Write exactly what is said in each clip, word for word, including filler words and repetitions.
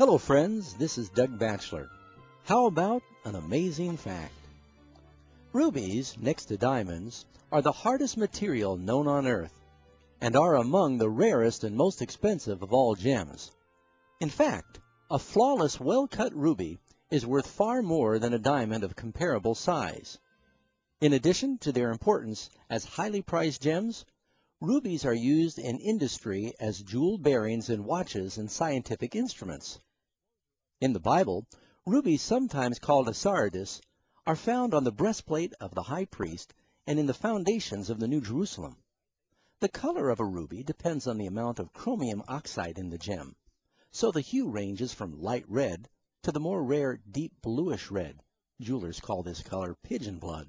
Hello friends, this is Doug Batchelor. How about an amazing fact? Rubies, next to diamonds, are the hardest material known on earth and are among the rarest and most expensive of all gems. In fact, a flawless, well-cut ruby is worth far more than a diamond of comparable size. In addition to their importance as highly prized gems, rubies are used in industry as jewel bearings in watches and scientific instruments. In the Bible, rubies, sometimes called asardis, are found on the breastplate of the high priest and in the foundations of the New Jerusalem. The color of a ruby depends on the amount of chromium oxide in the gem, so the hue ranges from light red to the more rare deep bluish red. Jewelers call this color pigeon blood.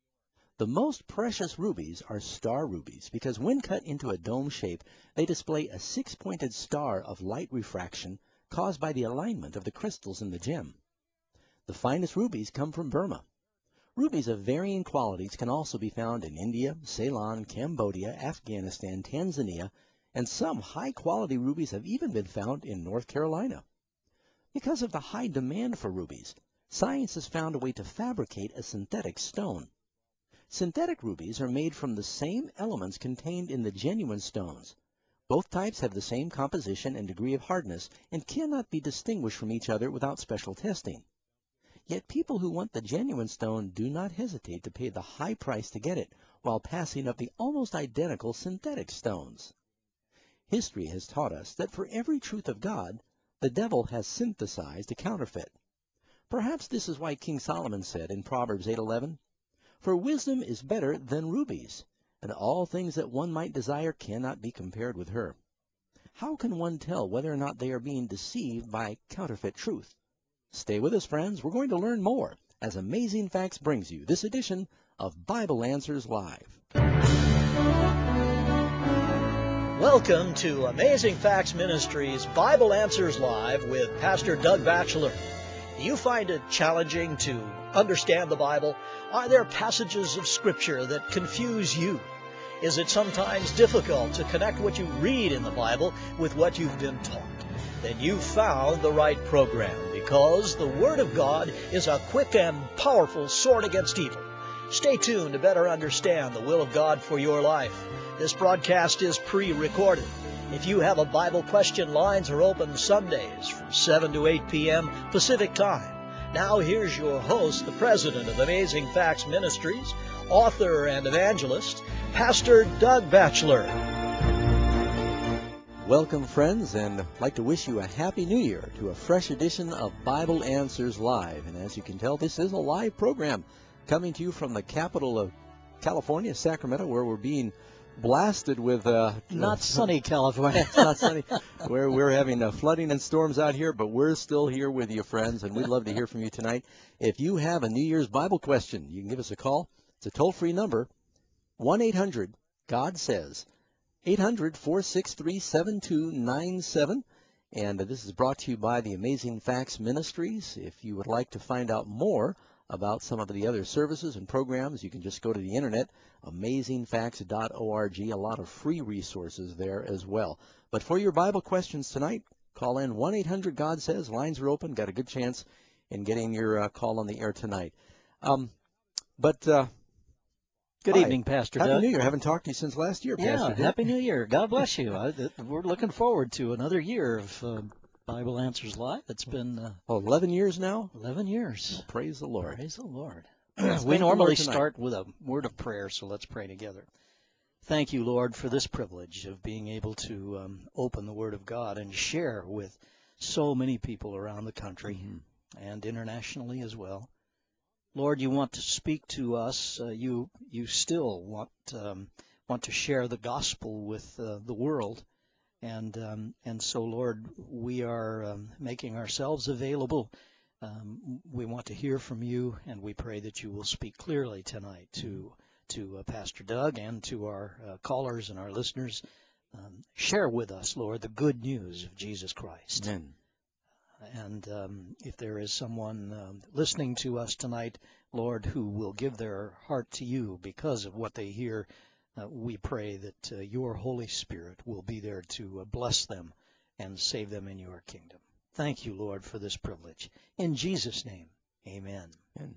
The most precious rubies are star rubies because when cut into a dome shape, they display a six-pointed star of light refraction caused by the alignment of the crystals in the gem. The finest rubies come from Burma. Rubies of varying qualities can also be found in India, Ceylon, Cambodia, Afghanistan, Tanzania, and some high-quality rubies have even been found in North Carolina. Because of the high demand for rubies, science has found a way to fabricate a synthetic stone. Synthetic rubies are made from the same elements contained in the genuine stones. Both types have the same composition and degree of hardness and cannot be distinguished from each other without special testing. Yet people who want the genuine stone do not hesitate to pay the high price to get it, while passing up the almost identical synthetic stones. History has taught us that for every truth of God, the devil has synthesized a counterfeit. Perhaps this is why King Solomon said in Proverbs eight eleven, "For wisdom is better than rubies, and all things that one might desire cannot be compared with her." How can one tell whether or not they are being deceived by counterfeit truth? Stay with us, friends. We're going to learn more as Amazing Facts brings you this edition of Bible Answers Live. Welcome to Amazing Facts Ministries Bible Answers Live with Pastor Doug Batchelor. Do you find it challenging to understand the Bible? Are there passages of Scripture that confuse you? Is it sometimes difficult to connect what you read in the Bible with what you've been taught? Then you've found the right program, because the Word of God is a quick and powerful sword against evil. Stay tuned to better understand the will of God for your life. This broadcast is pre-recorded. If you have a Bible question, lines are open Sundays from seven to eight p.m. Pacific Time. Now here's your host, the president of Amazing Facts Ministries, author and evangelist, Pastor Doug Batchelor. Welcome, friends, and I'd like to wish you a Happy New Year to a fresh edition of Bible Answers Live. And as you can tell, this is a live program coming to you from the capital of California, Sacramento, where we're being blasted with uh not sunny California. It's not sunny. We're we're having uh, flooding and storms out here, but we're still here with you, friends, and we'd love to hear from you tonight. If you have a New Year's Bible question, you can give us a call. It's a toll-free number, one eight hundred God says, eight hundred, four six three, seven two nine seven. And uh, this is brought to you by the Amazing Facts Ministries. If you would like to find out more about some of the other services and programs, you can just go to the internet, amazing facts dot org. A lot of free resources there as well. But for your Bible questions tonight, call in one eight hundred God says. Lines are open. Got a good chance in getting your uh, call on the air tonight. Um, but uh, Good hi. evening, Pastor Happy Doug. New Year. I haven't talked to you since last year, Yeah, Pastor Doug. Happy New Year. God bless you. I, we're looking forward to another year of uh, Bible Answers Live. It's been uh, Oh, eleven years now? eleven years. Well, praise the Lord. Praise the Lord. Let's We thank the normally Lord tonight. start with a word of prayer, so let's pray together. Thank you, Lord, for this privilege of being able to um, open the Word of God and share with so many people around the country mm-hmm. and internationally as well. Lord, you want to speak to us. Uh, you you still want um, want to share the gospel with uh, the world, and um, and so, Lord, we are um, making ourselves available. Um, we want to hear from you, and we pray that you will speak clearly tonight to to uh, Pastor Doug and to our uh, callers and our listeners. Um, share with us, Lord, the good news of Jesus Christ. Amen. And um, if there is someone um, listening to us tonight, Lord, who will give their heart to you because of what they hear, uh, we pray that uh, your Holy Spirit will be there to uh, bless them and save them in your kingdom. Thank you, Lord, for this privilege. In Jesus' name, amen. And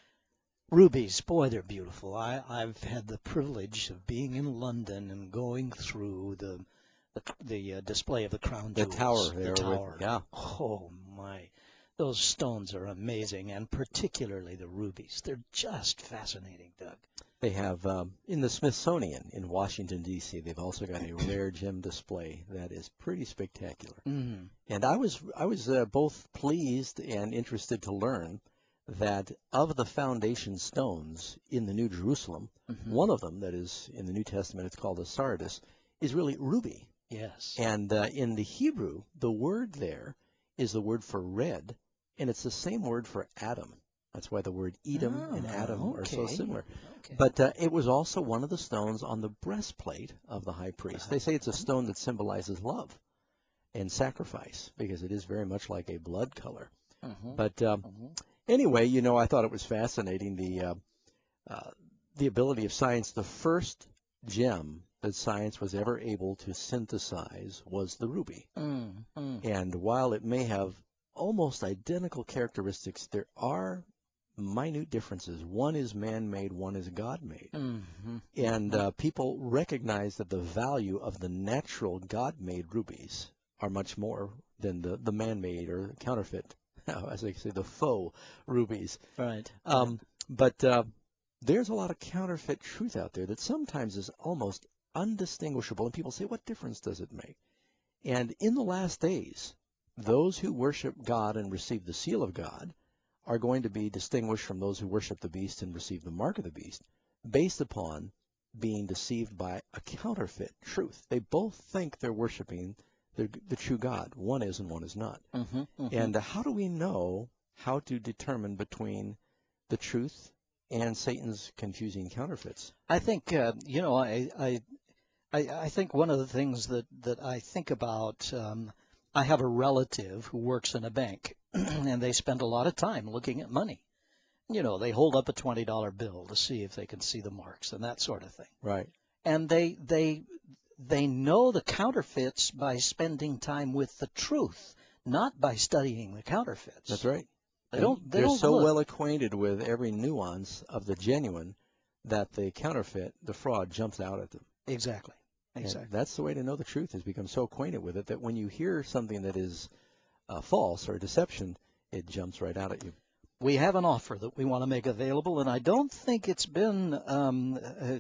Rubies, boy, they're beautiful. I, I've had the privilege of being in London and going through the the, the uh, display of the crown the jewels. tower The there. tower. With, yeah. Oh, my. Those stones are amazing, and particularly the rubies. They're just fascinating, Doug. They have, um, in the Smithsonian in Washington, D C, they've also got a rare gem display that is pretty spectacular. Mm. And I was, I was uh, both pleased and interested to learn that of the foundation stones in the New Jerusalem, Mm-hmm. one of them, that is in the New Testament, it's called a sardis, is really ruby. Yes. And uh, in the Hebrew, the word there is the word for red, and it's the same word for Adam. That's why the word Edom and Ah, Adam are so okay. similar. Okay. But uh, it was also one of the stones on the breastplate of the high priest. They say it's a stone that symbolizes love and sacrifice, because it is very much like a blood color. Mm-hmm. But um, Mm-hmm. anyway, you know, I thought it was fascinating, the uh, uh, the ability of science. The first gem that science was ever able to synthesize was the ruby. Mm-hmm. And while it may have almost identical characteristics, there are minute differences. One is man-made, one is God-made. Mm-hmm. And uh, people recognize that the value of the natural God-made rubies are much more than the, the man-made or counterfeit, as they say, the faux rubies. Right. Um, but uh, there's a lot of counterfeit truth out there that sometimes is almost undistinguishable. And people say, what difference does it make? And in the last days, those who worship God and receive the seal of God are going to be distinguished from those who worship the beast and receive the mark of the beast, based upon being deceived by a counterfeit truth. They both think they're worshiping the, the true God. One is and one is not. Mm-hmm. Mm-hmm. And how do we know how to determine between the truth and Satan's confusing counterfeits? I think, uh, you know, I, I I, I think one of the things that, that I think about, um, I have a relative who works in a bank, and they spend a lot of time looking at money. You know, they hold up a twenty dollar bill to see if they can see the marks and that sort of thing. Right. And they they they know the counterfeits by spending time with the truth, not by studying the counterfeits. That's right. They And don't. They they're don't so look. well acquainted with every nuance of the genuine that the counterfeit, the fraud, jumps out at them. Exactly. Exactly. And that's the way to know the truth, is become so acquainted with it that when you hear something that is uh, false or deception, it jumps right out at you. We have an offer that we want to make available, and I don't think it's been um, uh,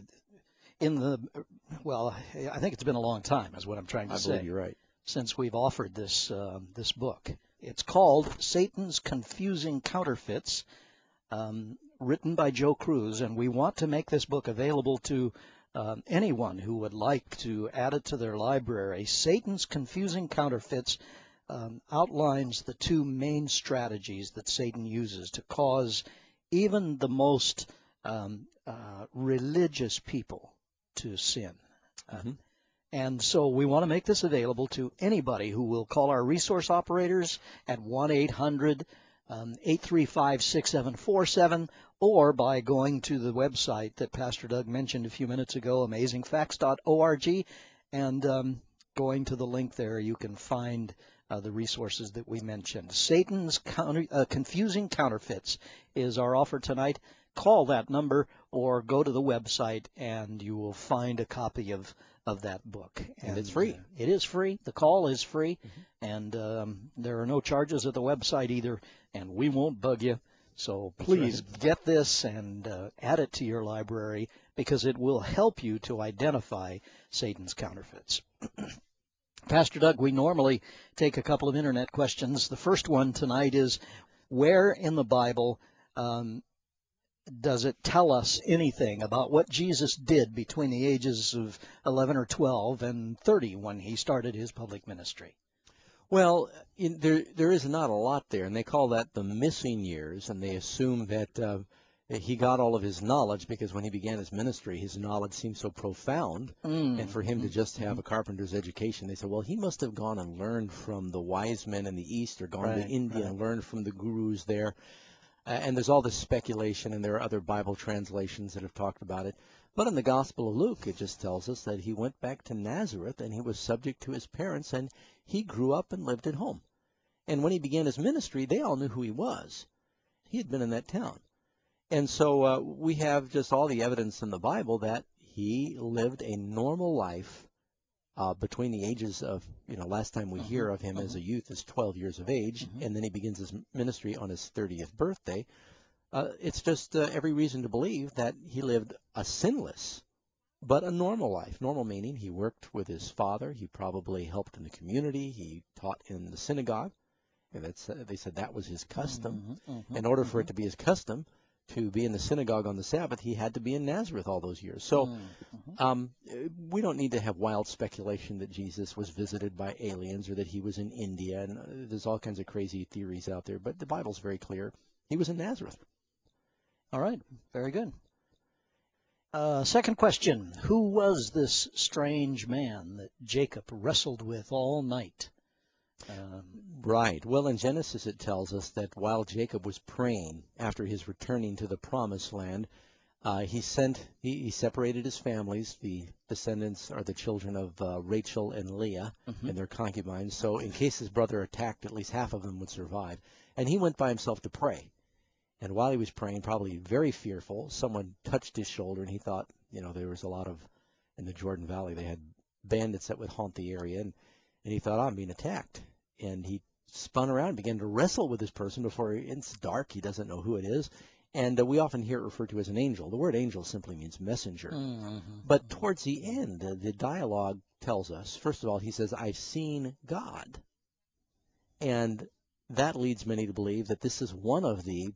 in the, well, I think it's been a long time, is what I'm trying to I say. believe you're right. Since we've offered this uh, this book. It's called Satan's Confusing Counterfeits, um, written by Joe Cruz, and we want to make this book available to um, anyone who would like to add it to their library. Satan's Confusing Counterfeits um, outlines the two main strategies that Satan uses to cause even the most um, uh, religious people to sin. Mm-hmm. Uh, And so we want to make this available to anybody who will call our resource operators at one eight hundred, eight three five, six seven four seven, or by going to the website that Pastor Doug mentioned a few minutes ago, amazing facts dot org, and um, going to the link there, you can find uh, the resources that we mentioned. Satan's counter, uh, Confusing Counterfeits is our offer tonight. Call that number or go to the website, and you will find a copy of of that book. And, and it's free. Uh, it is free. The call is free, mm-hmm. and um, there are no charges at the website either, and we won't bug you. So please right. get this and uh, add it to your library, because it will help you to identify Satan's counterfeits. Pastor Doug, we normally take a couple of internet questions. The first one tonight is, where in the Bible um, does it tell us anything about what Jesus did between the ages of eleven or twelve and thirty when he started his public ministry? Well, in, there there is not a lot there, and they call that the missing years, and they assume that uh, he got all of his knowledge because when he began his ministry, his knowledge seemed so profound, Mm. and for him to just have a carpenter's education, they said, well, he must have gone and learned from the wise men in the East, or gone Right, to India right. and learned from the gurus there. Uh, and there's all this speculation, and there are other Bible translations that have talked about it. But in the Gospel of Luke, it just tells us that he went back to Nazareth, and he was subject to his parents, and he grew up and lived at home. And when he began his ministry, they all knew who he was. He had been in that town. And so uh, we have just all the evidence in the Bible that he lived a normal life uh, between the ages of, you know, last time we Uh-huh, hear of him uh-huh. as a youth is twelve years of age, Uh-huh. and then he begins his ministry on his thirtieth birthday. Uh, it's just uh, every reason to believe that he lived a sinless but a normal life. Normal meaning he worked with his father. He probably helped in the community. He taught in the synagogue. And that's, uh, they said that was his custom. Uh-huh, uh-huh, In order for uh-huh. it to be his custom to be in the synagogue on the Sabbath, he had to be in Nazareth all those years. So Uh-huh. um, we don't need to have wild speculation that Jesus was visited by aliens or that he was in India. And uh, there's all kinds of crazy theories out there. But the Bible's very clear. He was in Nazareth. All right. Very good. Uh, second question. Who was this strange man that Jacob wrestled with all night? Um, Right. Well, in Genesis it tells us that while Jacob was praying after his returning to the promised land, uh, he sent he, he separated his families. The descendants are the children of uh, Rachel and Leah Mhm. and their concubines. So in case his brother attacked, at least half of them would survive. And he went by himself to pray. And while he was praying, probably very fearful, someone touched his shoulder, and he thought, you know, there was a lot of, in the Jordan Valley, they had bandits that would haunt the area, and, and he thought, oh, I'm being attacked. And he spun around and began to wrestle with this person before he, it's dark, he doesn't know who it is. And uh, we often hear it referred to as an angel. The word angel simply means messenger. Mhm. But towards the end, uh, the dialogue tells us, first of all, he says, I've seen God. And that leads many to believe that this is one of the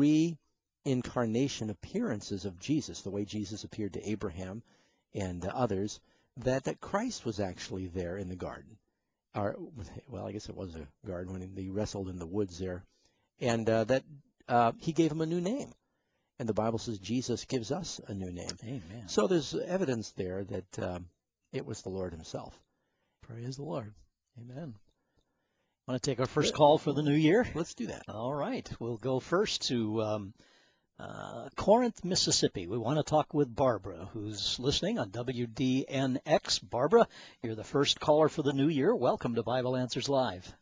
pre-incarnation appearances of Jesus, the way Jesus appeared to Abraham and uh, others, that, that Christ was actually there in the garden. Or, well, I guess it was a garden when he wrestled in the woods there. And uh, that uh, he gave him a new name. And the Bible says Jesus gives us a new name. Amen. So there's evidence there that um, it was the Lord himself. Praise the Lord. Amen. Want to take our first Good. call for the new year? Let's do that. All right. We'll go first to um, uh, Corinth, Mississippi. We want to talk with Barbara, who's listening on W D N X. Barbara, you're the first caller for the new year. Welcome to Bible Answers Live.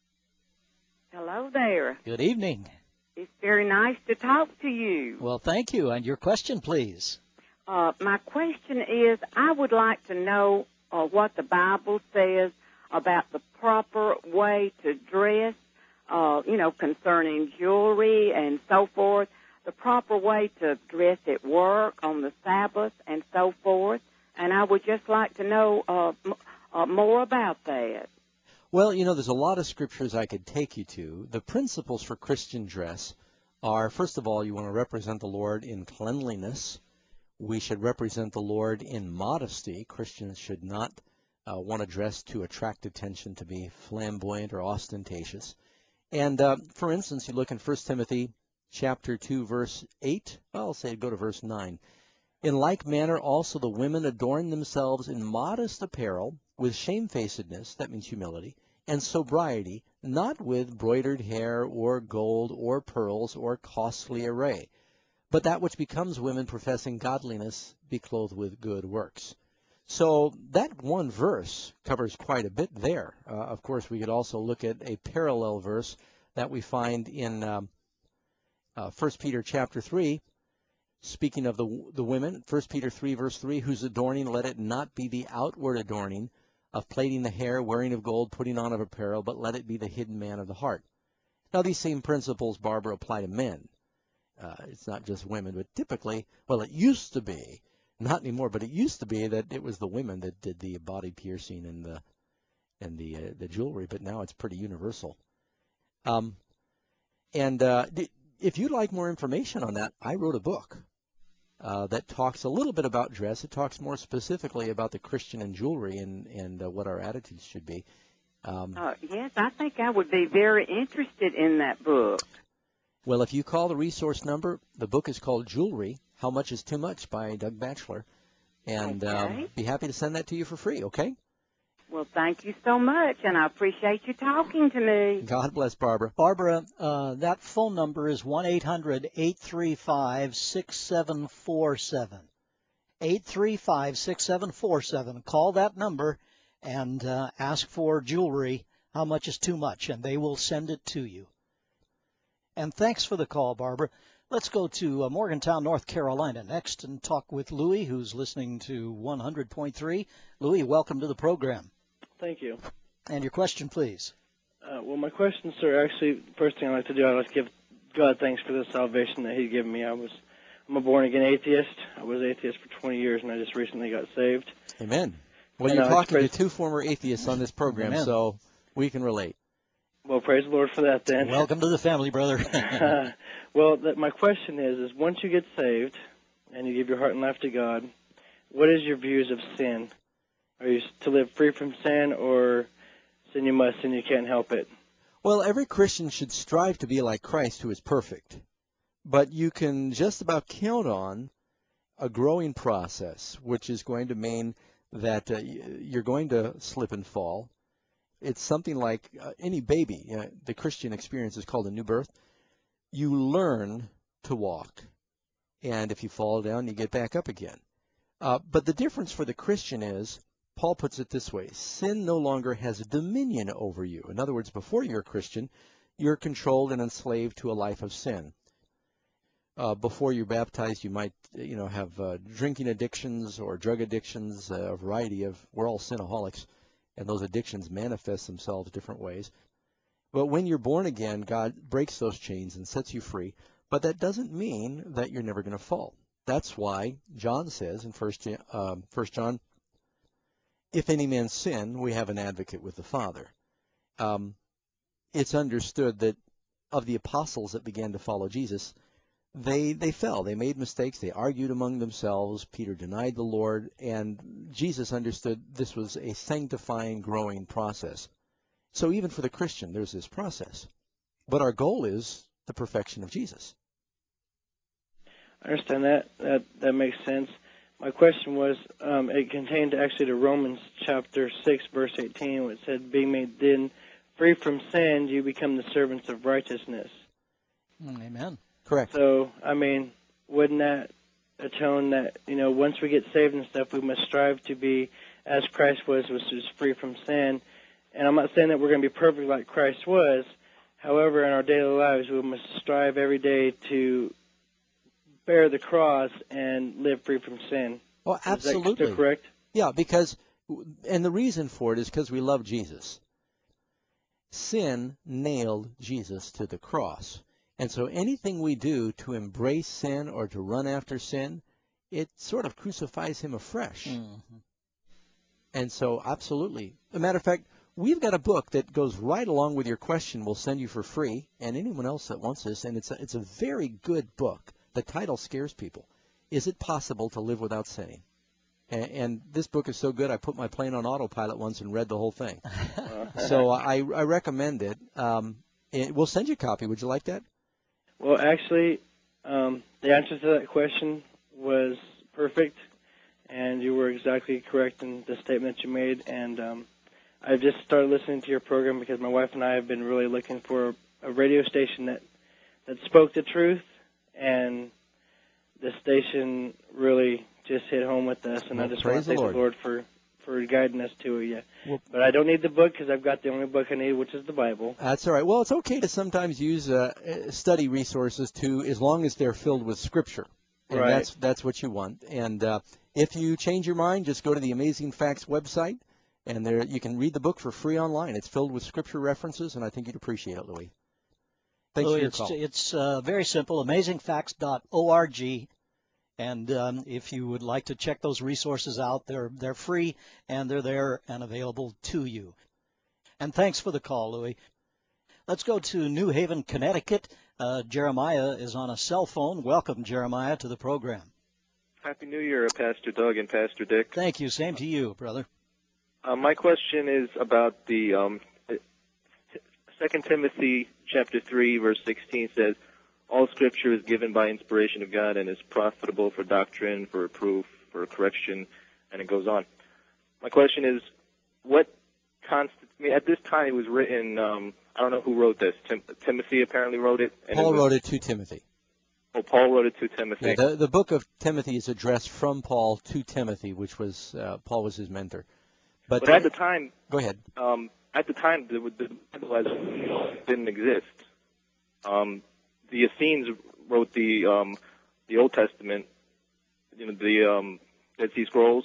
Hello there. Good evening. It's very nice to talk to you. Well, thank you. And your question, please. Uh, my question is, I would like to know uh, what the Bible says about the proper way to dress, uh, you know, concerning jewelry and so forth, the proper way to dress at work, on the Sabbath, and so forth. And I would just like to know uh, m- uh, more about that. Well, you know, there's a lot of scriptures I could take you to. The principles for Christian dress are, first of all, you want to represent the Lord in cleanliness. We should represent the Lord in modesty. Christians should not uh, want to dress to attract attention, to be flamboyant or ostentatious. And, uh, for instance, you look in First Timothy chapter two, verse eight. Well, I'll say go to verse nine. In like manner also the women adorn themselves in modest apparel, with shamefacedness, that means humility, and sobriety, not with broidered hair or gold or pearls or costly array, but that which becomes women professing godliness be clothed with good works. So that one verse covers quite a bit there. Uh, of course, we could also look at a parallel verse that we find in um, uh, First Peter chapter three. Speaking of the the women, First Peter three, verse three, whose adorning let it not be the outward adorning of plaiting the hair, wearing of gold, putting on of apparel, but let it be the hidden man of the heart. Now, these same principles, Barbara, apply to men. Uh, it's not just women, but typically, well, it used to be, not anymore, but it used to be that it was the women that did the body piercing and the and the uh, the jewelry, but now it's pretty universal. Um, and uh, if you'd like more information on that, I wrote a book. Uh, that talks a little bit about dress. It talks more specifically about the Christian and jewelry and, and uh, what our attitudes should be. Um, Uh, yes, I think I would be very interested in that book. well, if you call the resource number, the book is called Jewelry, How Much is Too Much by Doug Batchelor. And Okay. um, be happy to send that to you for free, okay? Well, thank you so much, and I appreciate you talking to me. God bless, Barbara. Barbara, uh, that phone number is one eight hundred eight three five six seven four seven. eight three five six seven four seven. Call that number and uh, ask for jewelry how much is too much, and they will send it to you. And thanks for the call, Barbara. Let's go to uh, Morgantown, North Carolina next and talk with Louis, who's listening to one hundred point three. Louis, welcome to the program. Thank you. And your question, please. Uh, well, my question, sir, actually, first thing I'd like to do, I'd like to give God thanks for the salvation that He's given me. I was, I'm a born-again atheist. I was atheist for twenty years, and I just recently got saved. Amen. Well, And, you're uh, talking to praise- two former atheists on this program, Amen. so we can relate. Well, praise the Lord for that, then. Welcome to the family, brother. uh, well, that, my question is, is once you get saved and you give your heart and life to God, what is your views of sin? Are you to live free from sin, or sin you must, sin you can't help it? Well, every Christian should strive to be like Christ, who is perfect. But you can just about count on a growing process, which is going to mean that uh, you're going to slip and fall. It's something like uh, any baby. Uh, the Christian experience is called a new birth. You learn to walk. And if you fall down, you get back up again. Uh, but the difference for the Christian is, Paul puts it this way, sin no longer has dominion over you. In other words, before you're a Christian, you're controlled and enslaved to a life of sin. Uh, before you're baptized, you might, you know, have uh, drinking addictions or drug addictions, uh, a variety of, we're all sinaholics, and those addictions manifest themselves different ways. But when you're born again, God breaks those chains and sets you free. But that doesn't mean that you're never going to fall. That's why John says in First um, First John, if any man sin, we have an advocate with the Father. Um, it's understood that of the apostles that began to follow Jesus, they they fell. They made mistakes. They argued among themselves. Peter denied the Lord. And Jesus understood this was a sanctifying, growing process. So even for the Christian, there's this process. But our goal is the perfection of Jesus. I understand that. That that makes sense. My question was, um, it contained actually to Romans chapter six, verse eighteen, which said, being made then free from sin, you become the servants of righteousness. Amen. Correct. So, I mean, wouldn't that atone that, you know, once we get saved and stuff, we must strive to be as Christ was, which was free from sin. And I'm not saying that we're going to be perfect like Christ was. However, in our daily lives, we must strive every day to bear the cross and live free from sin. Well, absolutely. Is that still correct? Yeah, because, and the reason for it is because we love Jesus. Sin nailed Jesus to the cross. And so anything we do to embrace sin or to run after sin, it sort of crucifies him afresh. Mm-hmm. And so, absolutely. As a matter of fact, we've got a book that goes right along with your question. We'll send you for free, and anyone else that wants this. And it's a, it's a very good book. The title scares people. Is it possible to live without sinning? And, and this book is so good, I put my plane on autopilot once and read the whole thing. So I, I recommend it. Um, it. We'll send you a copy. Would you like that? Well, actually, um, the answer to that question was perfect, and you were exactly correct in the statement you made. And um, I've just started listening to your program because my wife and I have been really looking for a radio station that, that spoke the truth, and the station really just hit home with us. And Well, I just want praise to thank the the Lord. Lord for, for guiding us to you. Well, But I don't need the book because I've got the only book I need, which is the Bible. That's all right. Well, it's okay to sometimes use uh, study resources too, as long as they're filled with Scripture. And Right. that's that's what you want. And uh, if you change your mind, just go to the Amazing Facts website, and there you can read the book for free online. It's filled with Scripture references, and I think you'd appreciate it, Louis. Thanks Louis, for your it's, call. it's uh, very simple, amazing facts dot org. And um, if you would like to check those resources out, they're they're free, and they're there and available to you. And thanks for the call, Louis. Let's go to New Haven, Connecticut. Uh, Jeremiah is on a cell phone. Welcome, Jeremiah, to the program. Happy New Year, Pastor Doug and Pastor Dick. Thank you. Same to you, brother. Uh, my question is about the um, Second Timothy chapter three, verse sixteen says, all Scripture is given by inspiration of God and is profitable for doctrine, for reproof, for correction, and it goes on. My question is, what const- I mean, at this time it was written, um, I don't know who wrote this. Tim- Timothy apparently wrote it. And Paul it was, wrote it to Timothy. Oh, Paul wrote it to Timothy. Yeah, the, the book of Timothy is addressed from Paul to Timothy, which was, uh, Paul was his mentor. But, But at the time, go ahead. um, at the time, the, the Bible as didn't exist. Um, the Essenes wrote the um, the Old Testament, you know, the um, Dead Sea Scrolls.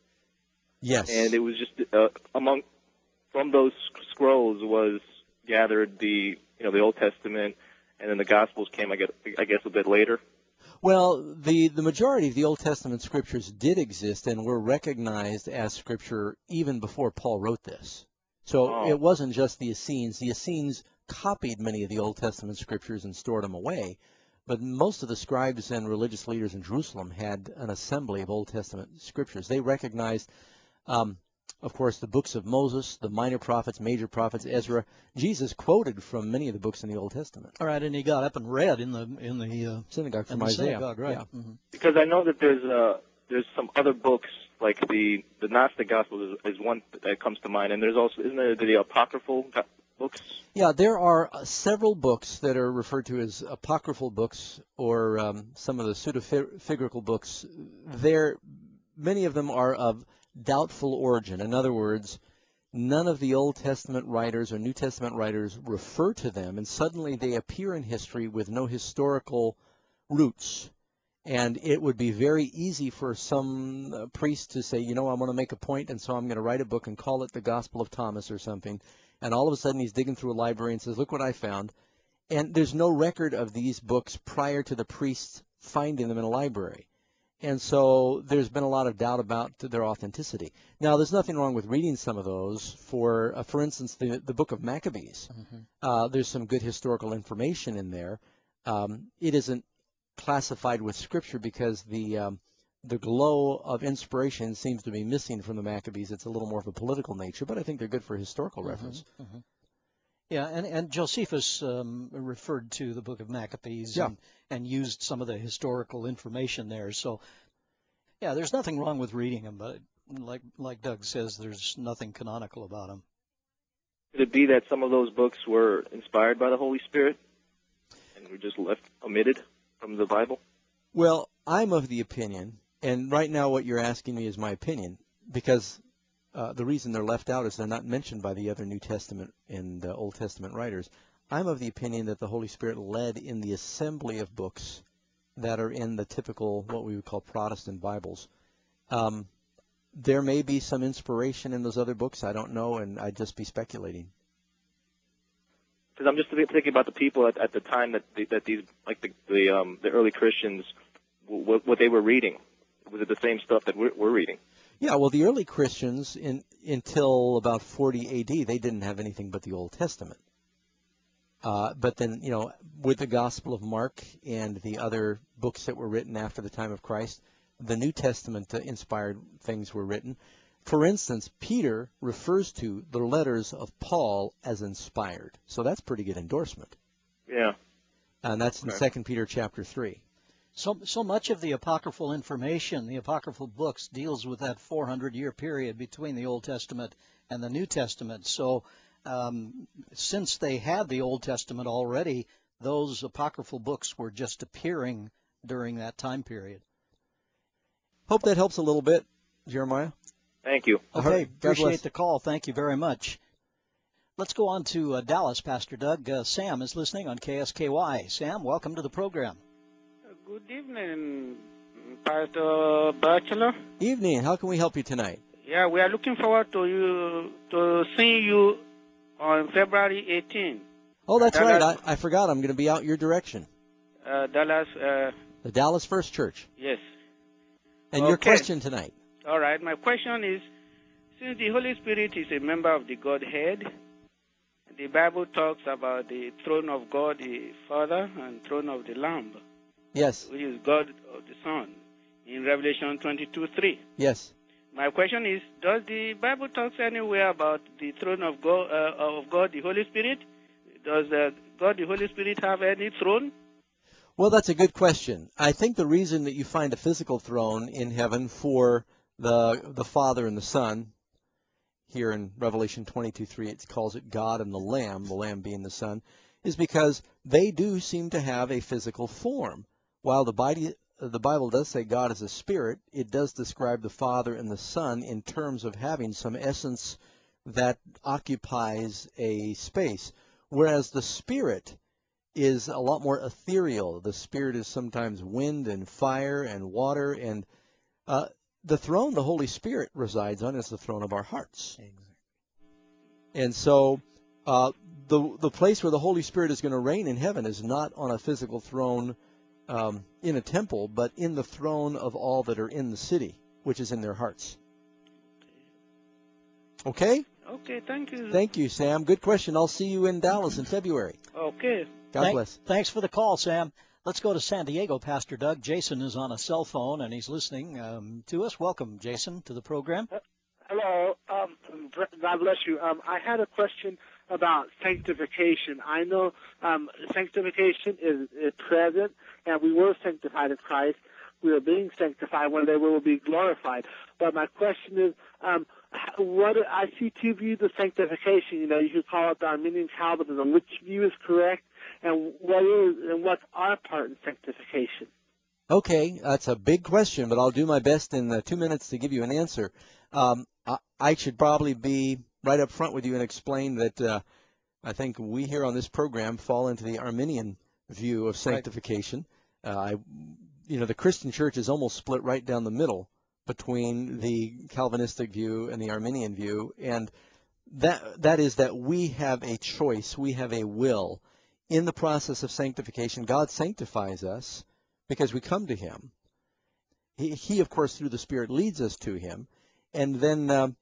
Yes. And it was just uh, among from those scrolls was gathered the you know the Old Testament, and then the Gospels came, I guess, I guess a bit later. Well, the, the majority of the Old Testament scriptures did exist and were recognized as scripture even before Paul wrote this. So Oh. it wasn't just the Essenes. The Essenes copied many of the Old Testament scriptures and stored them away, but most of the scribes and religious leaders in Jerusalem had an assembly of Old Testament scriptures. They recognized, um, of course, the books of Moses, the minor prophets, major prophets, Ezra. Jesus quoted from many of the books in the Old Testament. All right, and he got up and read in the in the uh, Synagogue in from the Isaiah. synagogue, right? Yeah. Mhm. Because I know that there's uh, there's some other books like the the Gnostic Gospels is, is one that comes to mind, and there's also isn't there the apocryphal go- books? Yeah, there are uh, several books that are referred to as apocryphal books, or um, some of the pseudo-figurical books. There, many of them are of doubtful origin. In other words, none of the Old Testament writers or New Testament writers refer to them, and suddenly they appear in history with no historical roots. And it would be very easy for some uh, priest to say, you know, I want to make a point, and so I'm going to write a book and call it the Gospel of Thomas or something. And all of a sudden he's digging through a library and says, look what I found. And there's no record of these books prior to the priest finding them in a library. And so there's been a lot of doubt about their authenticity. Now, there's nothing wrong with reading some of those. For, uh, for instance, the, the book of Maccabees. Mm-hmm. Uh, there's some good historical information in there. Um, it isn't classified with Scripture because the um, the glow of inspiration seems to be missing from the Maccabees. It's a little more of a political nature, but I think they're good for historical Mm-hmm. reference. Mm-hmm. Yeah, and, and Josephus um, referred to the book of Maccabees Yeah. and, and used some of the historical information there. So, yeah, there's nothing wrong with reading them, but like like Doug says, there's nothing canonical about them. Could it be that some of those books were inspired by the Holy Spirit and were just left omitted from the Bible? Well, I'm of the opinion, and right now what you're asking me is my opinion, because uh, the reason they're left out is they're not mentioned by the other New Testament and uh, Old Testament writers. I'm of the opinion that the Holy Spirit led in the assembly of books that are in the typical, what we would call Protestant Bibles. Um, there may be some inspiration in those other books. I don't know, and I'd just be speculating. Because I'm just thinking about the people at, at the time that the, that these like the the, um, the early Christians, what, what they were reading. Was it the same stuff that we're, we're reading? Yeah, well, the early Christians, in, until about forty A D, they didn't have anything but the Old Testament. Uh, but then, you know, with the Gospel of Mark and the other books that were written after the time of Christ, the New Testament uh, inspired things were written. For instance, Peter refers to the letters of Paul as inspired. So that's pretty good endorsement. Yeah. And that's in Okay. Second Peter chapter three. So so much of the apocryphal information, the apocryphal books, deals with that four hundred year period between the Old Testament and the New Testament. So um, since they had the Old Testament already, those apocryphal books were just appearing during that time period. Hope that helps a little bit, Jeremiah. Thank you. All Okay, right. God bless. appreciate the call. Thank you very much. Let's go on to uh, Dallas, Pastor Doug. Uh, Sam is listening on K S K Y. Sam, welcome to the program. Good evening, Pastor Bachelor. Evening. How can we help you tonight? Yeah, we are looking forward to you to seeing you on February eighteenth. Oh, that's Dallas- right. I, I forgot. I'm going to be out your direction. Uh, Dallas, uh, The Dallas First Church. yes. And your Okay. question tonight. All right. My question is, since the Holy Spirit is a member of the Godhead, the Bible talks about the throne of God the Father and throne of the Lamb, Yes. which is God of the Son, in Revelation twenty-two three. Yes. My question is, does the Bible talk anywhere about the throne of God, uh, of God the Holy Spirit? Does uh, God the Holy Spirit have any throne? Well, that's a good question. I think the reason that you find a physical throne in heaven for the the Father and the Son, here in Revelation twenty-two three, it calls it God and the Lamb, the Lamb being the Son, is because they do seem to have a physical form. While the body, the Bible does say God is a spirit, it does describe the Father and the Son in terms of having some essence that occupies a space, whereas the Spirit is a lot more ethereal. The Spirit is sometimes wind and fire and water, and uh, the throne the Holy Spirit resides on is the throne of our hearts. Exactly. And so uh, the the place where the Holy Spirit is going to reign in heaven is not on a physical throne um, in a temple, but in the throne of all that are in the city, which is in their hearts. Okay? Okay, thank you. Thank you, Sam. Good question. I'll see you in Dallas in February. Okay. God Thank- bless. Thanks for the call, Sam. Let's go to San Diego, Pastor Doug. Jason is on a cell phone, and he's listening um, to us. Welcome, Jason, to the program. Hello. Um, God bless you. Um, I had a question about sanctification. I know um, sanctification is, is present, and we were sanctified in Christ. We are being sanctified one day we will be glorified. But my question is, um, what I see two views of sanctification. You know, you could call it the Arminian Calvinism. Which view is correct, and what is and what's our part in sanctification? Okay, that's a big question, but I'll do my best in uh, two minutes to give you an answer. Um, I, I should probably be right up front with you and explain that uh, I think we here on this program fall into the Arminian view of sanctification. Uh, I, you know, the Christian church is almost split right down the middle between the Calvinistic view and the Arminian view, and that that is that we have a choice, we have a will. In the process of sanctification, God sanctifies us because we come to Him. He, he of course, through the Spirit leads us to Him, and then um,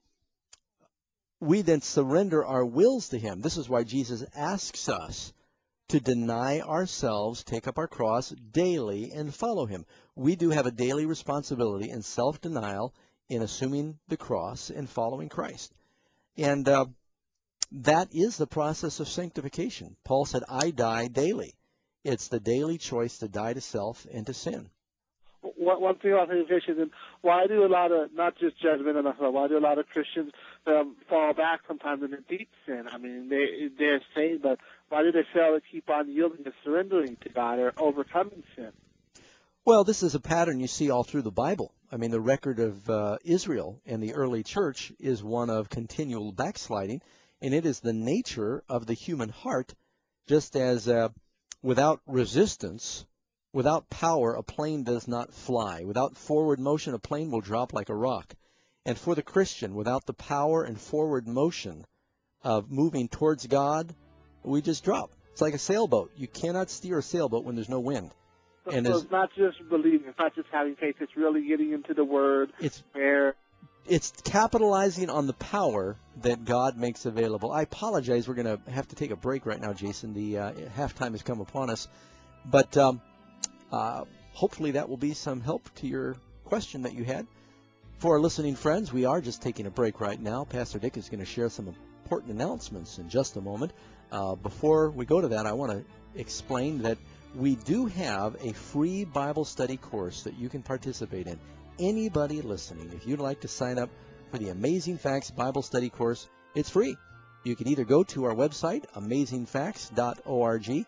we then surrender our wills to Him. This is why Jesus asks us to deny ourselves, take up our cross daily, and follow Him. We do have a daily responsibility in self-denial in assuming the cross and following Christ. And uh, that is the process of sanctification. Paul said, I die daily. It's the daily choice to die to self and to sin. One, one thing about sanctification is, why do a lot of, not just judgment on myself, why do a lot of Christians um, fall back sometimes into deep sin? I mean, they, they're saved, but why do they fail to keep on yielding and surrendering to God or overcoming sin? Well, this is a pattern you see all through the Bible. I mean, the record of uh, Israel and the early church is one of continual backsliding, and it is the nature of the human heart, just as uh, without resistance, without power, a plane does not fly. Without forward motion, a plane will drop like a rock. And for the Christian, without the power and forward motion of moving towards God, we just drop. It's like a sailboat. You cannot steer a sailboat when there's no wind. So, And so as- it's not just believing, it's not just having faith, it's really getting into the Word, It's prayer. it's capitalizing on the power that God makes available. I apologize. We're going to have to take a break right now, Jason. The uh, halftime has come upon us. But um, uh, hopefully that will be some help to your question that you had. For our listening friends, we are just taking a break right now. Pastor Dick is going to share some important announcements in just a moment. Uh, before we go to that, I want to explain that we do have a free Bible study course that you can participate in. Anybody listening, if you'd like to sign up for the Amazing Facts Bible Study course, it's free. You can either go to our website, amazing facts dot org,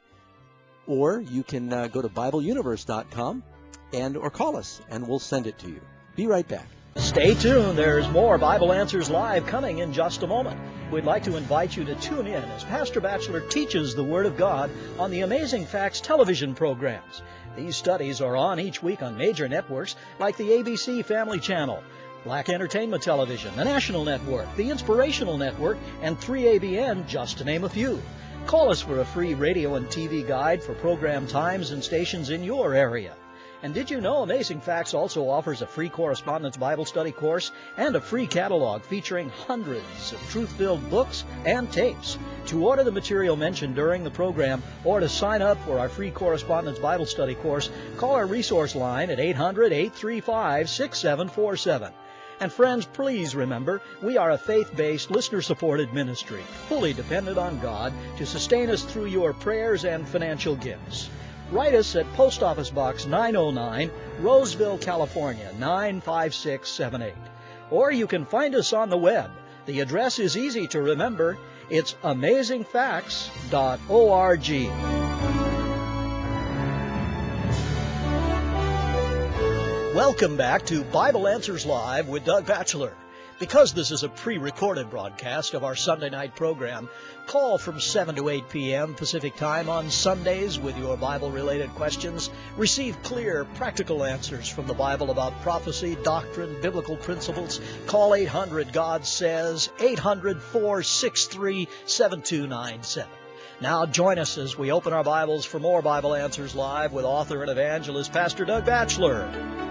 or you can uh, go to bible universe dot com and or call us, and we'll send it to you. Be right back. Stay tuned. There's more Bible Answers Live coming in just a moment. We'd like to invite you to tune in as Pastor Batchelor teaches the Word of God on the Amazing Facts television programs. These studies are on each week on major networks like the A B C Family Channel, Black Entertainment Television, the National Network, the Inspirational Network, and three A B N, just to name a few. Call us for a free radio and T V guide for program times and stations in your area. And did you know Amazing Facts also offers a free correspondence Bible study course and a free catalog featuring hundreds of truth-filled books and tapes? To order the material mentioned during the program or to sign up for our free correspondence Bible study course, call our resource line at eight hundred, eight three five, six seven four seven. And friends, please remember, we are a faith-based, listener-supported ministry, fully dependent on God to sustain us through your prayers and financial gifts. Write us at Post Office Box nine oh nine, Roseville, California, nine five six seven eight. Or you can find us on the web. The address is easy to remember. It's amazing facts dot org. Welcome back to Bible Answers Live with Doug Batchelor. Because this is a pre-recorded broadcast of our Sunday night program, call from seven to eight p.m. Pacific Time on Sundays with your Bible-related questions. Receive clear, practical answers from the Bible about prophecy, doctrine, biblical principles. Call eight hundred God Says, eight hundred, four six three, seven two nine seven. Now join us as we open our Bibles for more Bible Answers Live with author and evangelist Pastor Doug Batchelor.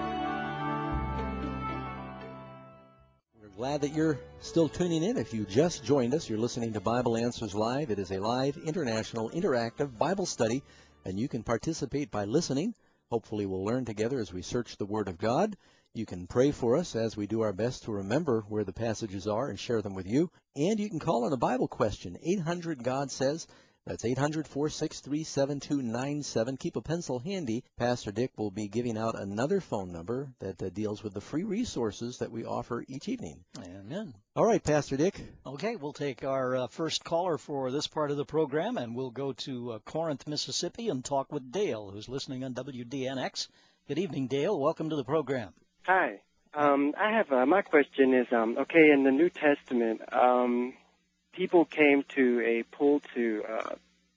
Glad that you're still tuning in. If you just joined us, you're listening to Bible Answers Live. It is a live, international, interactive Bible study, and you can participate by listening. Hopefully we'll learn together as we search the Word of God. You can pray for us as we do our best to remember where the passages are and share them with you. And you can call on a Bible question, eight hundred God Says. That's eight hundred, four six three, seven two nine seven. Keep a pencil handy. Pastor Dick will be giving out another phone number that uh, deals with the free resources that we offer each evening. Amen. All right, Pastor Dick. Okay, we'll take our uh, first caller for this part of the program, and we'll go to uh, Corinth, Mississippi, and talk with Dale, who's listening on W D N X. Good evening, Dale. Welcome to the program. Hi. Um, I have uh, my question is um, okay. In the New Testament, um, people came to a pool to uh,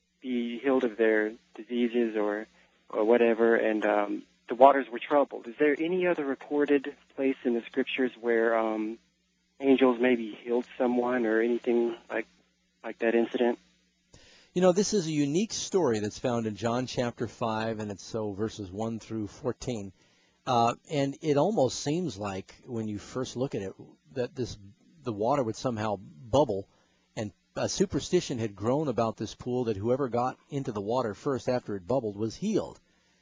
be healed of their diseases or or whatever, and um, the waters were troubled. Is there any other recorded place in the Scriptures where um, angels maybe healed someone or anything like like that incident? You know, this is a unique story that's found in John chapter five, and it's so verses one through fourteen. Uh, and it almost seems like, when you first look at it, that this the water would somehow bubble. And a superstition had grown about this pool that whoever got into the water first after it bubbled was healed.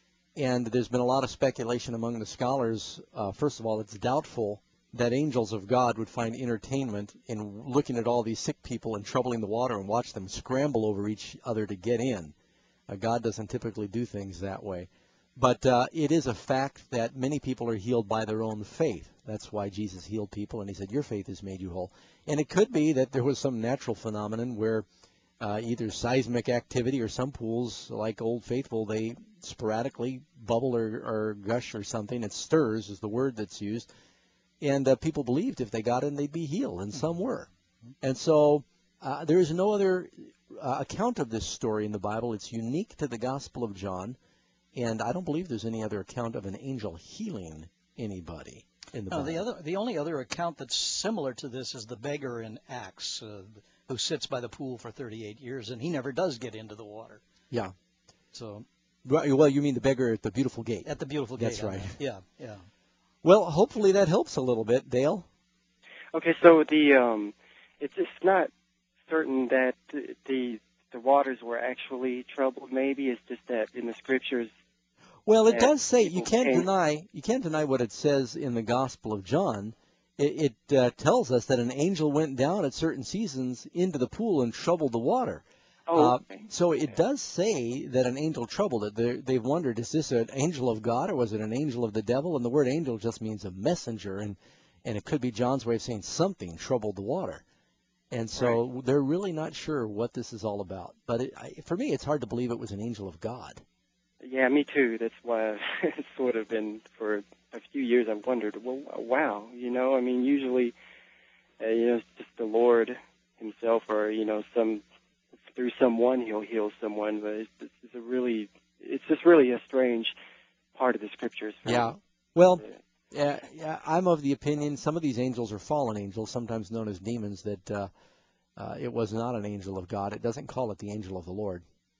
And there's been a lot of speculation among the scholars. Uh, first of all, it's doubtful that angels of God would find entertainment in looking at all these sick people and troubling the water and watch them scramble over each other to get in. Uh, God doesn't typically do things that way. But uh, it is a fact that many people are healed by their own faith. That's why Jesus healed people, and he said, your faith has made you whole. And it could be that there was some natural phenomenon where uh, either seismic activity or some pools, like Old Faithful, they sporadically bubble or, or gush or something. It stirs is the word that's used. And uh, people believed if they got in, they'd be healed, and some were. And so uh, there is no other uh, account of this story in the Bible. It's unique to the Gospel of John. And I don't believe there's any other account of an angel healing anybody in the No, Bible. the other, the only other account that's similar to this is the beggar in Acts, uh, who sits by the pool for thirty-eight years, and he never does get into the water. Yeah. So. Well, you mean the beggar at the Beautiful Gate. At the Beautiful Gate. That's right. Yeah, yeah. Well, hopefully that helps a little bit, Dale. Okay, so the um, it's it's not certain that the, the the waters were actually troubled. Maybe it's just that in the Scriptures. Well, it does say you can't came. deny you can't deny what it says in the Gospel of John. It, it uh, tells us that an angel went down at certain seasons into the pool and troubled the water. Oh, okay. uh, so it does say that an angel troubled it. They're, they've wondered, is this an angel of God or was it an angel of the devil? And the word angel just means a messenger, and, and it could be John's way of saying something troubled the water. And so right. They're really not sure what this is all about. But it, I, for me, it's hard to believe it was an angel of God. Yeah, me too. That's why it's sort of been, for a few years, I've wondered, well, wow, you know, I mean, usually, uh, you know, it's just the Lord himself or, you know, some, through someone he'll heal someone, but it's, it's a really, it's just really a strange part of the Scriptures. Yeah, well, yeah, yeah, I'm of the opinion some of these angels are fallen angels, sometimes known as demons, that uh, uh, it was not an angel of God. It doesn't call it the angel of the Lord.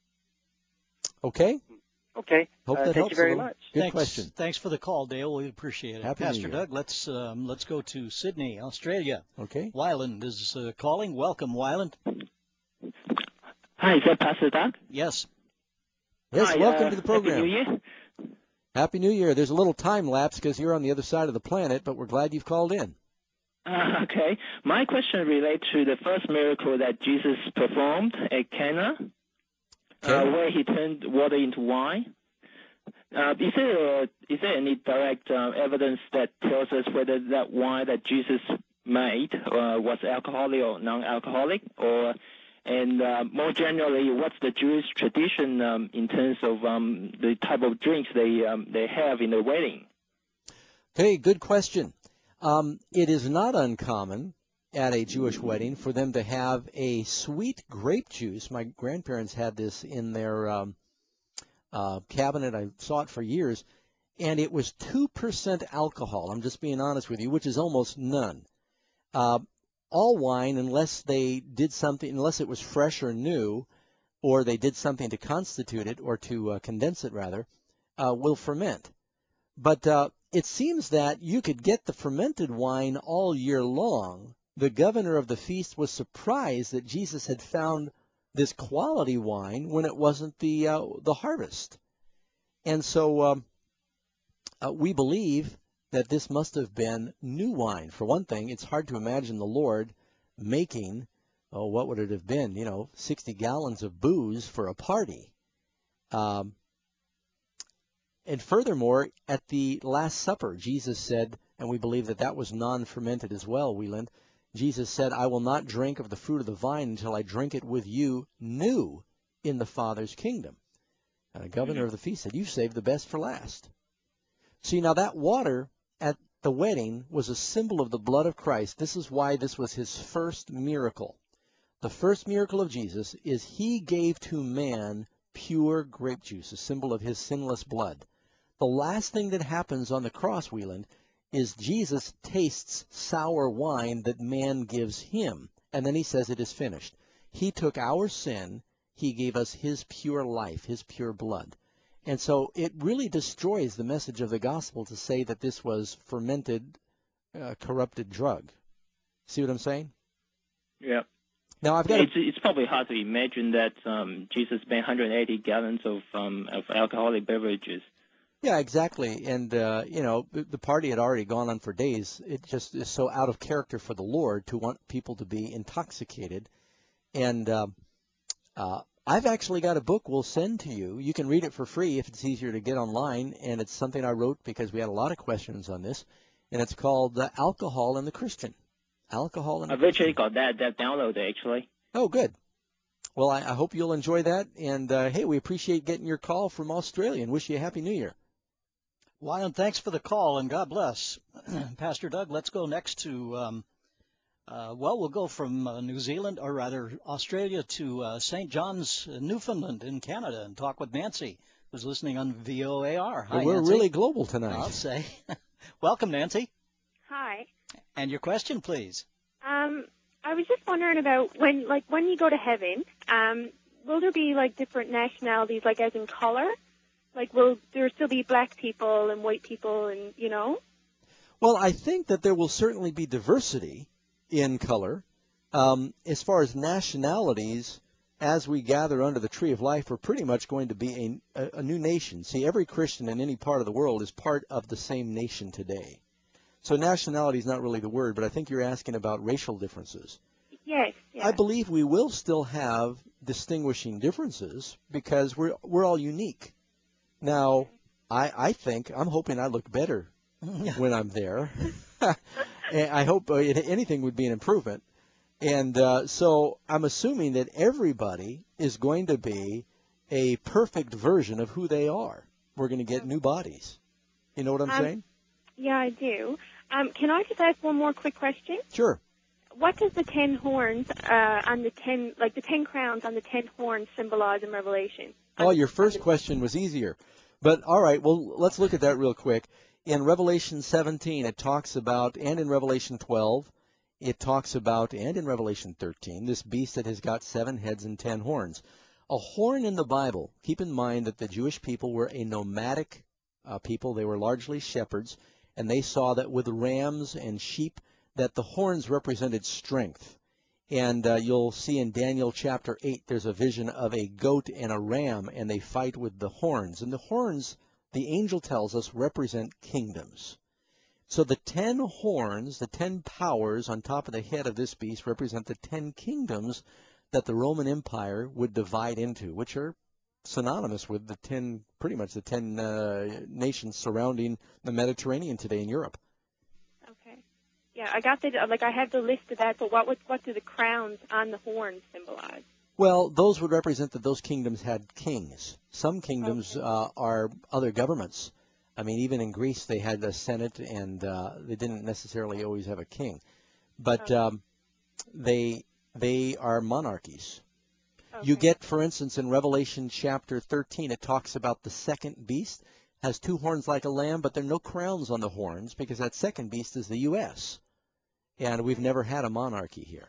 Okay? Okay. Hope uh, that thank helps you very a little. much. Good thanks, question. Thanks for the call, Dale. We appreciate it. Happy Pastor New Year. Doug, let's um, let's go to Sydney, Australia. Okay. Wyland is uh, calling. Welcome, Wyland. Hi, is that Pastor Doug? Yes. Yes, Hi, welcome uh, to the program. Happy New Year. Happy New Year. There's a little time lapse because you're on the other side of the planet, but we're glad you've called in. Uh, okay. My question relates to the first miracle that Jesus performed at Cana, Okay. uh, where he turned water into wine. Uh, is there uh, is there any direct uh, evidence that tells us whether that wine that Jesus made uh, was alcoholic or non-alcoholic, or and uh, more generally, what's the Jewish tradition um, in terms of um, the type of drinks they um, they have in the wedding? Okay, good question. Um, it is not uncommon at a Jewish wedding for them to have a sweet grape juice. My grandparents had this in their um, uh, cabinet. I saw it for years, and it was two percent alcohol. I'm just being honest with you, which is almost none. Uh, all wine, unless they did something, unless it was fresh or new, or they did something to constitute it or to uh, condense it rather, uh, will ferment. But uh, it seems that you could get the fermented wine all year long. The governor of the feast was surprised that Jesus had found this quality wine when it wasn't the uh, the harvest. And so um, uh, we believe that this must have been new wine. For one thing, it's hard to imagine the Lord making, oh, what would it have been, you know, sixty gallons of booze for a party. Um, and furthermore, at the Last Supper, Jesus said, and we believe that that was non-fermented as well, Wieland, Jesus said, I will not drink of the fruit of the vine until I drink it with you new in the Father's kingdom. And the governor mm-hmm. of the feast said, you saved the best for last. See, now that water at the wedding was a symbol of the blood of Christ. This is why this was his first miracle. The first miracle of Jesus is he gave to man pure grape juice, a symbol of his sinless blood. The last thing that happens on the cross, Wieland, is Jesus tastes sour wine that man gives him, and then he says it is finished. He took our sin, he gave us his pure life, his pure blood. And so it really destroys the message of the gospel to say that this was fermented, uh, corrupted drug. See what I'm saying? Yeah. Now I've got. It's, it's probably hard to imagine that um, Jesus spent one hundred eighty gallons of um, of alcoholic beverages. Yeah, exactly. And uh, you know, the, the party had already gone on for days. It just is so out of character for the Lord to want people to be intoxicated. And uh, uh, I've actually got a book we'll send to you. You can read it for free if it's easier to get online, and it's something I wrote because we had a lot of questions on this, and it's called uh, Alcohol and the Christian. Alcohol and the I've Christian. actually got that, that downloaded, actually. Oh, good. Well, I, I hope you'll enjoy that, and uh, hey, we appreciate getting your call from Australia and wish you a Happy New Year. Wyland, thanks for the call, and God bless. Pastor Doug, let's go next to... Um, Uh, well, we'll go from uh, New Zealand, or rather Australia, to uh, Saint John's, uh, Newfoundland in Canada, and talk with Nancy, who's listening on V O A R. Hi, well, we're Nancy. really global tonight. I'll say. Welcome, Nancy. Hi. And your question, please. Um, I was just wondering about when, like, when you go to heaven, um, will there be, like, different nationalities, like, as in color? Like, will there still be black people and white people and, you know? Well, I think that there will certainly be diversity in color. Um, as far as nationalities, as we gather under the tree of life, we're pretty much going to be a, a, a new nation. See, every Christian in any part of the world is part of the same nation today. So nationality is not really the word, but I think you're asking about racial differences. Yes. yes. I believe we will still have distinguishing differences because we're we're all unique. Now, I I think I'm hoping I look better when I'm there. I hope uh, anything would be an improvement. And uh, so I'm assuming that everybody is going to be a perfect version of who they are. We're going to get new bodies. You know what I'm um, saying? Yeah, I do. Um, can I just ask one more quick question? Sure. What does the ten horns uh, on the ten, like the ten crowns on the ten horns symbolize in Revelation? Oh, your first question was easier. But all right, well, let's look at that real quick. In Revelation seventeen, it talks about, and in Revelation twelve, it talks about, and in Revelation thirteen, this beast that has got seven heads and ten horns. A horn in the Bible, keep in mind that the Jewish people were a nomadic uh, people. They were largely shepherds, and they saw that with rams and sheep that the horns represented strength. And uh, you'll see in Daniel chapter eight, there's a vision of a goat and a ram, and they fight with the horns. And the horns, the angel tells us, represent kingdoms. So the ten horns, the ten powers on top of the head of this beast represent the ten kingdoms that the Roman Empire would divide into, which are synonymous with the ten, pretty much the ten uh, nations surrounding the Mediterranean today in Europe. Okay. Yeah, I got the, like I have the list of that, but what would, what do the crowns on the horns symbolize? Well, those would represent that those kingdoms had kings. Some kingdoms Okay. uh, are other governments. I mean, even in Greece, they had a senate, and uh, they didn't necessarily always have a king. But Okay. um, they they are monarchies. Okay. You get, for instance, in Revelation chapter thirteen, it talks about the second beast has two horns like a lamb, but there are no crowns on the horns because that second beast is the U S And we've never had a monarchy here.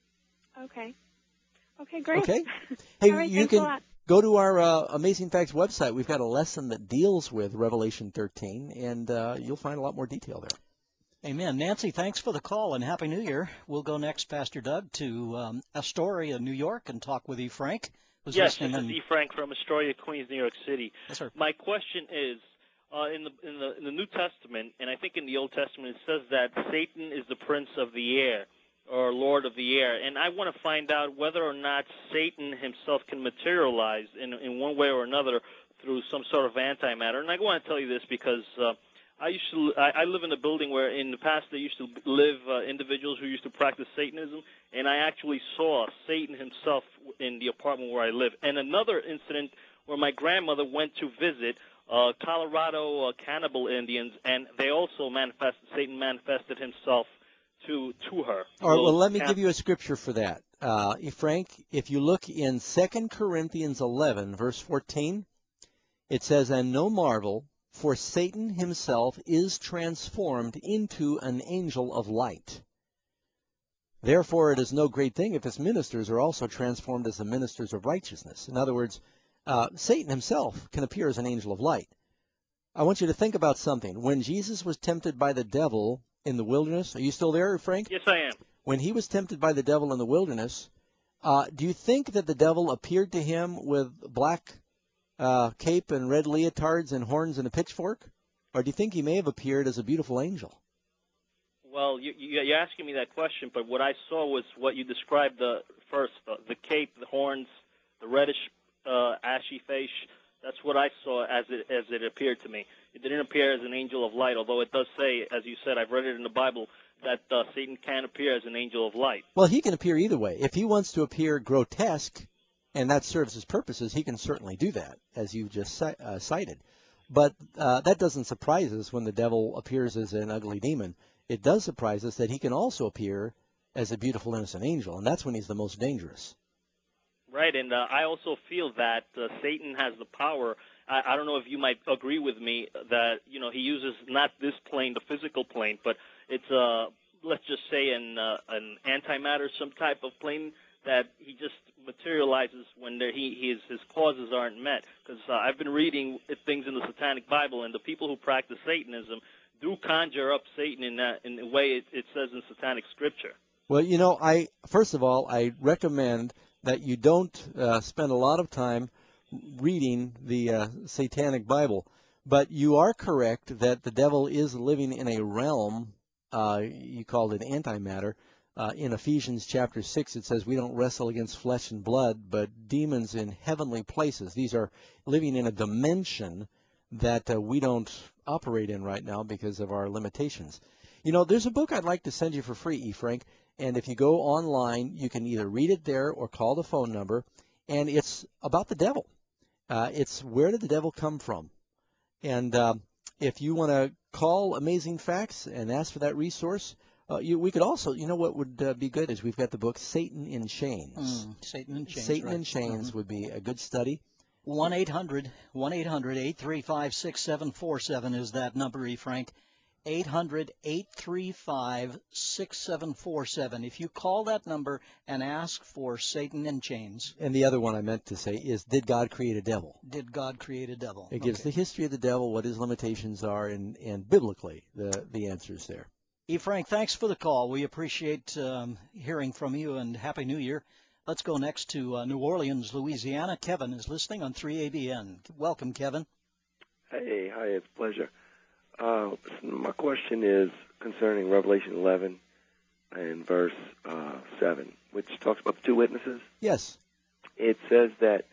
Okay. Okay, great. Okay. Hey, All right, you thanks a can lot. go to our uh, Amazing Facts website. We've got a lesson that deals with Revelation thirteen, and uh, you'll find a lot more detail there. Amen. Nancy, thanks for the call and Happy New Year. We'll go next, Pastor Doug, to um, Astoria, New York, and talk with you, Frank. Who's Yes, listening this is and- E. Frank from Astoria, Queens, New York City. Yes, sir. My question is, uh, in the in the in the New Testament, and I think in the Old Testament, it says that Satan is the prince of the air, or lord of the air, and I want to find out whether or not Satan himself can materialize in in one way or another through some sort of antimatter. And I want to tell you this because uh, I used to I, I live in a building where in the past there used to live uh, individuals who used to practice Satanism, and I actually saw Satan himself in the apartment where I live. And another incident where my grandmother went to visit uh, Colorado uh, cannibal Indians, and they also manifested Satan manifested himself to to her. All right, well, Those let me can- give you a scripture for that. Uh, Frank, if you look in Second Corinthians eleven, verse fourteen, it says, "And no marvel, for Satan himself is transformed into an angel of light. Therefore it is no great thing if his ministers are also transformed as the ministers of righteousness." In other words, uh, Satan himself can appear as an angel of light. I want you to think about something. When Jesus was tempted by the devil in the wilderness, are you still there, Frank? Yes, I am. When he was tempted by the devil in the wilderness, uh, do you think that the devil appeared to him with black uh, cape and red leotards and horns and a pitchfork? Or do you think he may have appeared as a beautiful angel? Well, you, you, you're asking me that question, but what I saw was what you described the first, uh, the cape, the horns, the reddish, uh, ashy face. That's what I saw as it as it appeared to me. It didn't appear as an angel of light, although it does say, as you said, I've read it in the Bible, that uh, Satan can appear as an angel of light. Well, he can appear either way. If he wants to appear grotesque, and that serves his purposes, he can certainly do that, as you just ci- uh, cited. But uh, that doesn't surprise us when the devil appears as an ugly demon. It does surprise us that he can also appear as a beautiful, innocent angel, and that's when he's the most dangerous. Right, and uh, I also feel that uh, Satan has the power. I, I don't know if you might agree with me that, you know, he uses not this plane, the physical plane, but it's, uh, let's just say, an, uh, an antimatter, some type of plane that he just materializes when there, he, his, his causes aren't met. Because uh, I've been reading things in the Satanic Bible, and the people who practice Satanism do conjure up Satan in that in the way it, it says in Satanic Scripture. Well, you know, I first of all, I recommend that you don't uh, spend a lot of time reading the uh, Satanic Bible. But you are correct that the devil is living in a realm, uh, you called it antimatter. Uh, in Ephesians chapter six, it says we don't wrestle against flesh and blood, but demons in heavenly places. These are living in a dimension that uh, we don't operate in right now because of our limitations. You know, there's a book I'd like to send you for free, E. Frank, and if you go online, you can either read it there or call the phone number, and it's about the devil. Uh, it's Where Did the Devil Come From? And uh, if you want to call Amazing Facts and ask for that resource, uh, you, we could also, you know what would uh, be good is we've got the book Satan in Chains. Mm, Satan in Chains. Satan right. in Chains Mm-hmm. would be a good study. one eight hundred, one eight hundred, eight three five, six seven four seven is that number, E. Frank. eight hundred, eight three five, six seven four seven. If you call that number and ask for Satan in Chains. And the other one I meant to say is, did God create a devil? Did God create a devil? It gives Okay. the history of the devil, what his limitations are, and, and biblically the, the answers there. E. Frank, thanks for the call. We appreciate um, hearing from you, and Happy New Year. Let's go next to uh, New Orleans, Louisiana. Kevin is listening on three A B N. Welcome, Kevin. Hey, hi, it's a pleasure. Uh, my question is concerning Revelation eleven and verse uh, seven, which talks about the two witnesses. Yes. It says that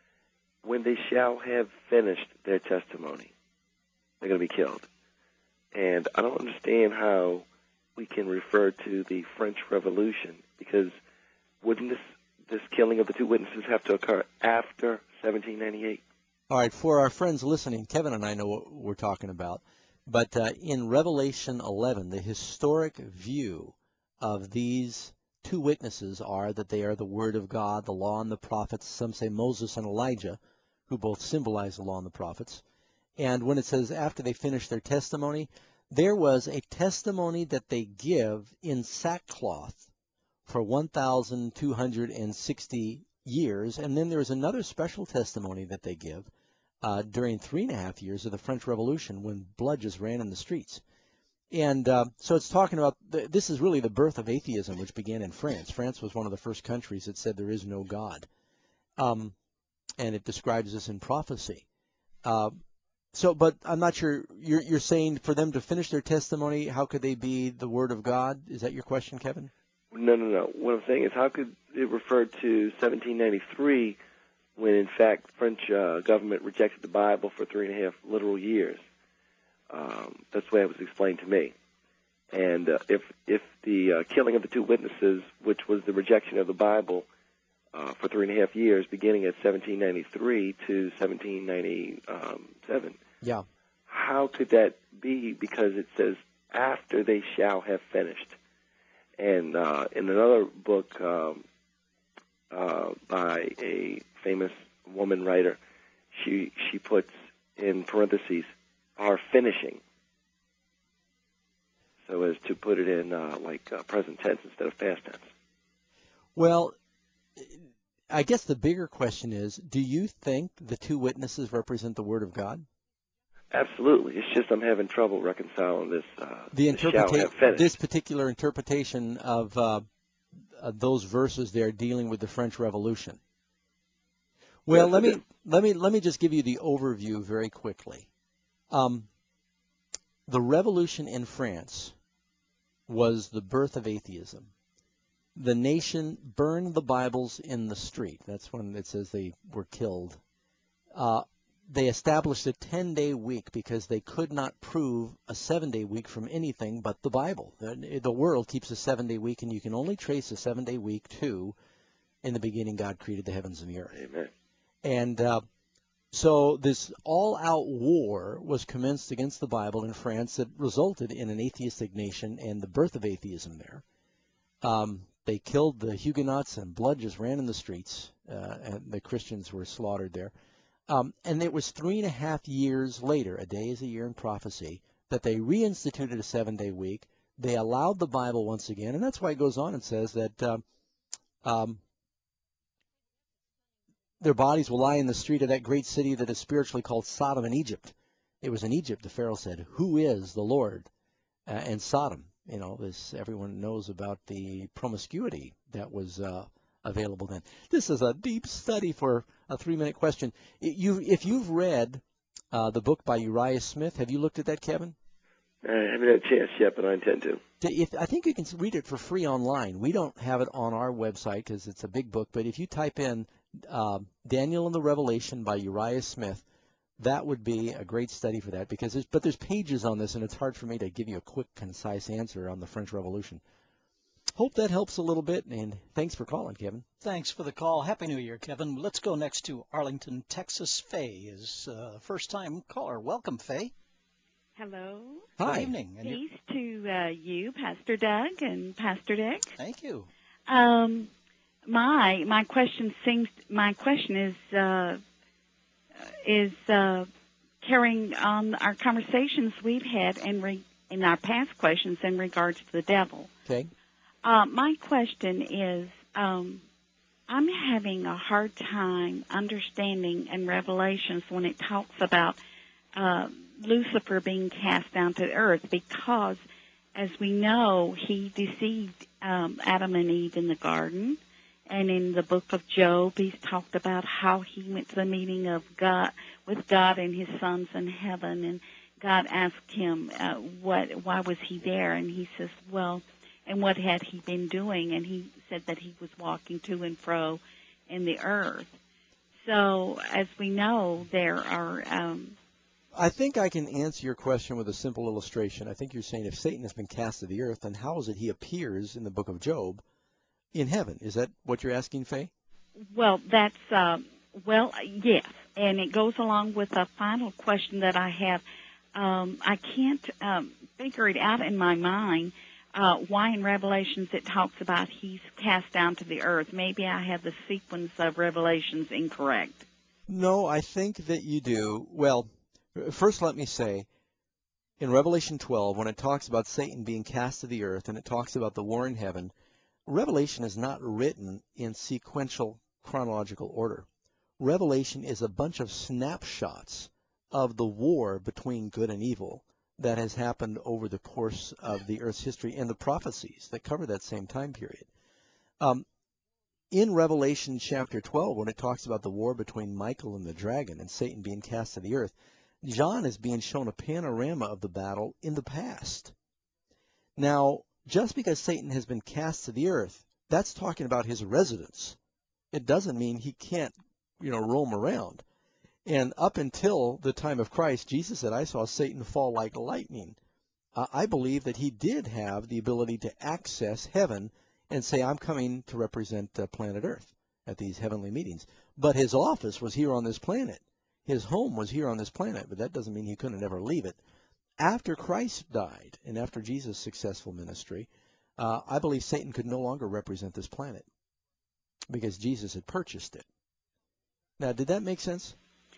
when they shall have finished their testimony, they're going to be killed. And I don't understand how we can refer to the French Revolution, because wouldn't this, this killing of the two witnesses have to occur after seventeen ninety-eight? All right, for our friends listening, Kevin and I know what we're talking about. But uh, in Revelation eleven, the historic view of these two witnesses are that they are the Word of God, the Law and the Prophets. Some say Moses and Elijah, who both symbolize the Law and the Prophets. And when it says after they finish their testimony, there was a testimony that they give in sackcloth for one thousand two hundred sixty years. And then there is another special testimony that they give uh, during three and a half years of the French Revolution when blood just ran in the streets. And uh, so it's talking about, the, this is really the birth of atheism, which began in France. France was one of the first countries that said there is no God. Um, and it describes this in prophecy. Uh, so, but I'm not sure, you're, you're saying for them to finish their testimony, how could they be the Word of God? Is that your question, Kevin? No, no, no. What I'm saying is, how could it refer to seventeen ninety-three when, in fact, French uh, government rejected the Bible for three and a half literal years? Um, that's the way it was explained to me. And uh, if if the uh, killing of the two witnesses, which was the rejection of the Bible uh, for three and a half years, beginning at seventeen ninety-three to seventeen ninety-seven, yeah, how could that be? Because it says, after they shall have finished. And uh, in another book um, uh, by a famous woman writer, she she puts in parentheses, are finishing, so as to put it in uh, like uh, present tense instead of past tense. Well, I guess the bigger question is, do you think the two witnesses represent the Word of God? Absolutely. It's just I'm having trouble reconciling this. Uh, the this shall have finished. This particular interpretation of uh, uh, those verses there dealing with the French Revolution. Well, yes, let me let me let me just give you the overview very quickly. Um, the revolution in France was the birth of atheism. The nation burned the Bibles in the street. That's when it says they were killed. Uh, they established a ten-day week because they could not prove a seven-day week from anything but the Bible. The, the world keeps a seven-day week, and you can only trace a seven-day week to, in the beginning, God created the heavens and the earth. Amen. And uh, so this all-out war was commenced against the Bible in France that resulted in an atheistic nation and the birth of atheism there. Um, they killed the Huguenots, and blood just ran in the streets, uh, and the Christians were slaughtered there. Um, and it was three and a half years later, a day is a year in prophecy, that they reinstituted a seven-day week. They allowed the Bible once again, and that's why it goes on and says that um, um, their bodies will lie in the street of that great city that is spiritually called Sodom and Egypt. It was in Egypt, the Pharaoh said, who is the Lord? Uh, and Sodom, you know, this, everyone knows about the promiscuity that was uh, available then. This is a deep study for a three-minute question. You, if you've read uh, the book by Uriah Smith, have you looked at that, Kevin? I haven't had a chance yet, but I intend to. If, I think you can read it for free online. We don't have it on our website because it's a big book, but if you type in uh, Daniel and the Revelation by Uriah Smith, that would be a great study for that. Because there's, but there's pages on this, and it's hard for me to give you a quick, concise answer on the French Revolution. Hope that helps a little bit, and thanks for calling, Kevin. Thanks for the call. Happy New Year, Kevin. Let's go next to Arlington, Texas. Faye is a first-time caller. Welcome, Faye. Hello. Hi. Good evening. And Peace to uh, you, Pastor Doug and Pastor Dick. Thank you. Um, my my question seems my question is uh, is uh, carrying on our conversations we've had in re- in our past questions in regards to the devil. Okay. Uh, my question is, um, I'm having a hard time understanding in Revelations when it talks about uh, Lucifer being cast down to earth, because, as we know, he deceived um, Adam and Eve in the garden. And in the book of Job, he's talked about how he went to the meeting of God with God and his sons in heaven, and God asked him, uh, "What? Why was he there?" And he says, "Well." And what had he been doing? And he said that he was walking to and fro in the earth. So, as we know, there are... Um, I think I can answer your question with a simple illustration. I think you're saying if Satan has been cast to the earth, then how is it he appears in the book of Job in heaven? Is that what you're asking, Faye? Well, that's... Uh, well, yes. and it goes along with a final question that I have. Um, I can't um, figure it out in my mind uh, why in Revelations it talks about he's cast down to the earth. Maybe I have the sequence of Revelations incorrect. No, I think that you do. Well, first let me say, in Revelation twelve, when it talks about Satan being cast to the earth and it talks about the war in heaven, Revelation is not written in sequential chronological order. Revelation is a bunch of snapshots of the war between good and evil that has happened over the course of the earth's history and the prophecies that cover that same time period. Um, in Revelation chapter twelve, when it talks about the war between Michael and the dragon and Satan being cast to the earth, John is being shown a panorama of the battle in the past. Now, just because Satan has been cast to the earth, that's talking about his residence. It doesn't mean he can't, you know, roam around. And up until the time of Christ, Jesus said, I saw Satan fall like lightning. Uh, I believe that he did have the ability to access heaven and say, I'm coming to represent uh, planet Earth at these heavenly meetings. But his office was here on this planet. His home was here on this planet, but that doesn't mean he couldn't ever leave it. After Christ died and after Jesus' successful ministry, uh, I believe Satan could no longer represent this planet because Jesus had purchased it. Now, did that make sense?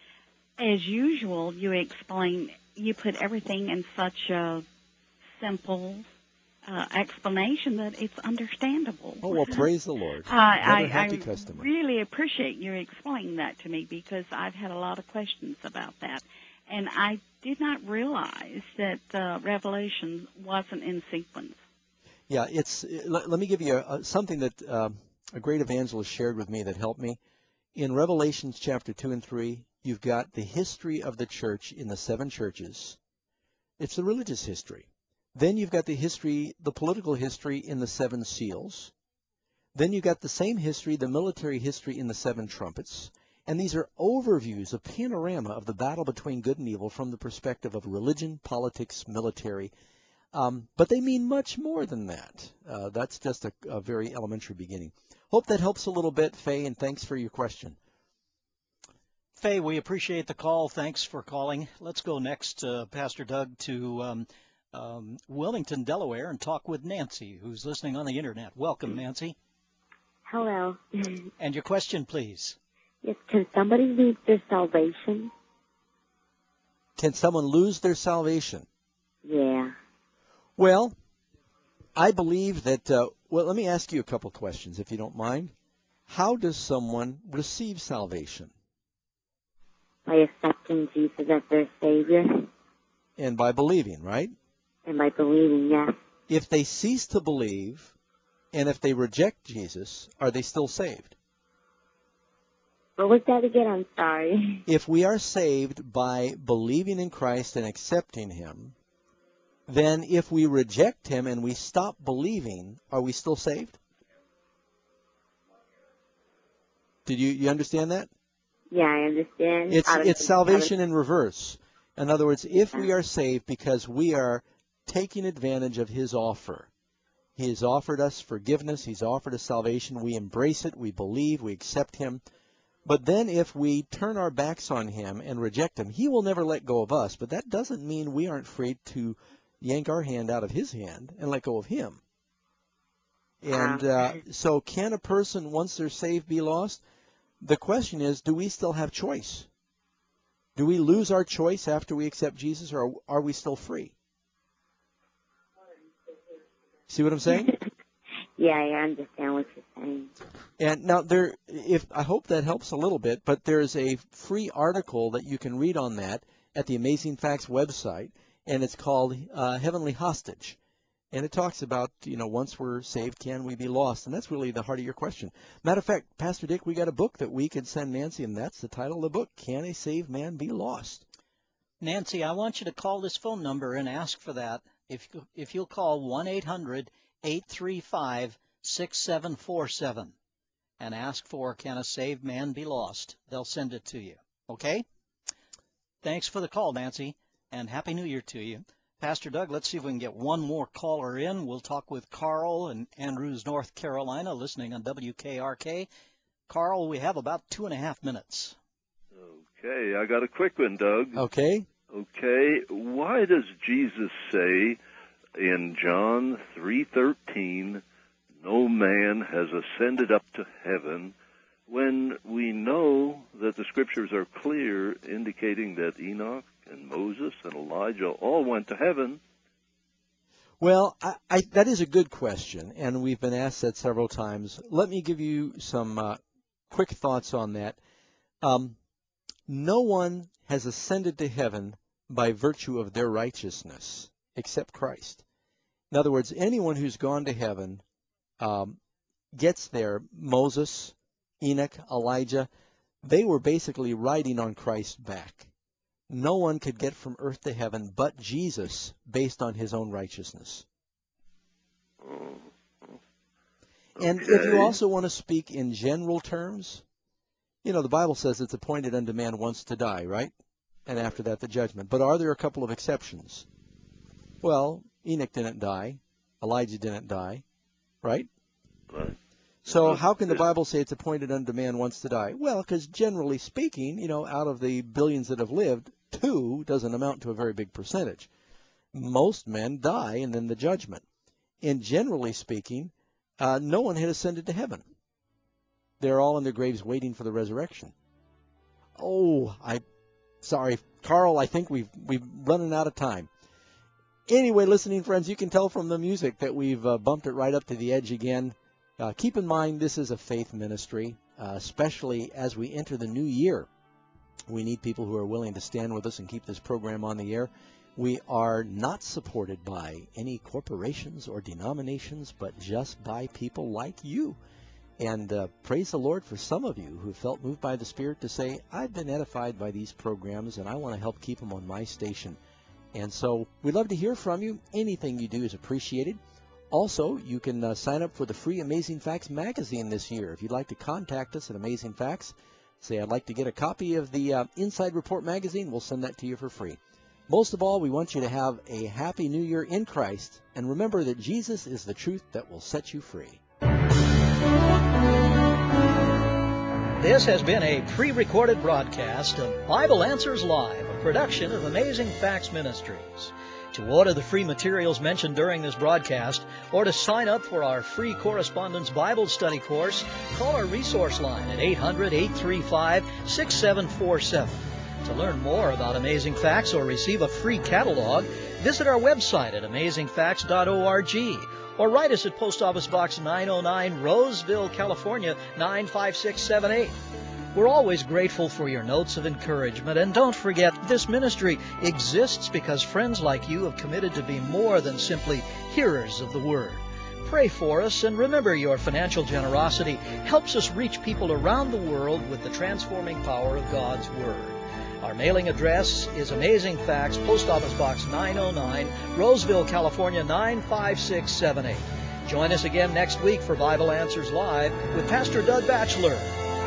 As usual, you explain, you put everything in such a simple uh, explanation that it's understandable. Oh, well, praise the Lord. Uh, I, Another happy I customer. really appreciate you explaining that to me because I've had a lot of questions about that. And I did not realize that uh, Revelation wasn't in sequence. Yeah, it's. Let, let me give you a, a, something that uh, a great evangelist shared with me that helped me. In Revelations chapter two and three, you've got the history of the church in the seven churches. It's the religious history. Then you've got the history, the political history in the seven seals. Then you've got the same history, the military history in the seven trumpets. And these are overviews, a panorama of the battle between good and evil from the perspective of religion, politics, military. Um, but they mean much more than that. Uh, that's just a, a very elementary beginning. Hope that helps a little bit, Faye, and thanks for your question. Faye, we appreciate the call. Thanks for calling. Let's go next, uh, Pastor Doug, to um, um, Wilmington, Delaware, and talk with Nancy, who's listening on the Internet. Welcome, Nancy. Hello. And your question, please. Yes, can somebody lose their salvation? Can someone lose their salvation? Yeah. Well, I believe that, uh, well, let me ask you a couple questions, if you don't mind. How does someone receive salvation? By accepting Jesus as their Savior. And by believing, right? And by believing, yes. If they cease to believe, and if they reject Jesus, are they still saved? What was that again? I'm sorry. If we are saved by believing in Christ and accepting Him, then if we reject Him and we stop believing, are we still saved? Did you, you understand that? Yeah, I understand. It's I it's salvation in reverse. In other words, if we are saved because we are taking advantage of His offer, He has offered us forgiveness, He's offered us salvation, we embrace it, we believe, we accept Him. But then if we turn our backs on Him and reject Him, He will never let go of us. But that doesn't mean we aren't free to yank our hand out of His hand and let go of Him. And uh, so can a person, once they're saved, be lost? The question is, do we still have choice? Do we lose our choice after we accept Jesus, or are we still free? See what I'm saying? Yeah, I understand what you're saying. And now there, if I hope that helps a little bit, but there's a free article that you can read on that at the Amazing Facts website, and it's called uh, Heavenly Hostage. And it talks about, you know, once we're saved, can we be lost? And that's really the heart of your question. Matter of fact, Pastor Dick, we got a book that we could send Nancy, and that's the title of the book, Can a Saved Man Be Lost? Nancy, I want you to call this phone number and ask for that. If, if you'll call one eight hundred eight three five six seven four seven and ask for Can a Saved Man Be Lost, they'll send it to you. Okay? Thanks for the call, Nancy, and Happy New Year to you. Pastor Doug, let's see if we can get one more caller in. We'll talk with Carl in Andrews, North Carolina, listening on W K R K. Carl, we have about two and a half minutes. Okay, I got a quick one, Doug. Okay. Okay, why does Jesus say in John three thirteen, no man has ascended up to heaven, when we know that the Scriptures are clear, indicating that Enoch and Moses and Elijah all went to heaven? Well, I, I, that is a good question, and we've been asked that several times. Let me give you some uh, quick thoughts on that. Um, no one has ascended to heaven by virtue of their righteousness except Christ. In other words, anyone who's gone to heaven um, gets there. Moses, Enoch, Elijah, they were basically riding on Christ's back. No one could get from earth to heaven but Jesus based on his own righteousness. And if you also want to speak in general terms, you know, the Bible says it's appointed unto man once to die, right? And after that, the judgment. But are there a couple of exceptions? Well, Enoch didn't die. Elijah didn't die, right? Right. So how can the Bible say it's appointed unto man once to die? Well, because generally speaking, you know, out of the billions that have lived, two doesn't amount to a very big percentage. Most men die and then the judgment. And generally speaking, uh, no one had ascended to heaven. They're all in their graves waiting for the resurrection. Oh, I, sorry, Carl, I think we've we've running out of time. Anyway, listening friends, you can tell from the music that we've uh, bumped it right up to the edge again. Uh, keep in mind, this is a faith ministry, uh, especially as we enter the new year. We need people who are willing to stand with us and keep this program on the air. We are not supported by any corporations or denominations, but just by people like you. And uh, praise the Lord for some of you who felt moved by the Spirit to say, I've been edified by these programs, and I want to help keep them on my station. And so we'd love to hear from you. Anything you do is appreciated. Also, you can uh, sign up for the free Amazing Facts magazine this year. If you'd like to contact us at Amazing Facts, say, I'd like to get a copy of the uh, Inside Report magazine, we'll send that to you for free. Most of all, we want you to have a happy new year in Christ, and remember that Jesus is the truth that will set you free. This has been a pre-recorded broadcast of Bible Answers Live, a production of Amazing Facts Ministries. To order the free materials mentioned during this broadcast, or to sign up for our free correspondence Bible study course, call our resource line at eight hundred, eight three five, six seven four seven. To learn more about Amazing Facts or receive a free catalog, visit our website at amazing facts dot org or write us at Post Office Box nine oh nine, Roseville, California, nine five six seven eight. We're always grateful for your notes of encouragement, and don't forget, this ministry exists because friends like you have committed to be more than simply hearers of the Word. Pray for us, and remember, your financial generosity helps us reach people around the world with the transforming power of God's Word. Our mailing address is Amazing Facts, Post Office Box nine oh nine, Roseville, California, nine five six seven eight. Join us again next week for Bible Answers Live with Pastor Doug Batchelor.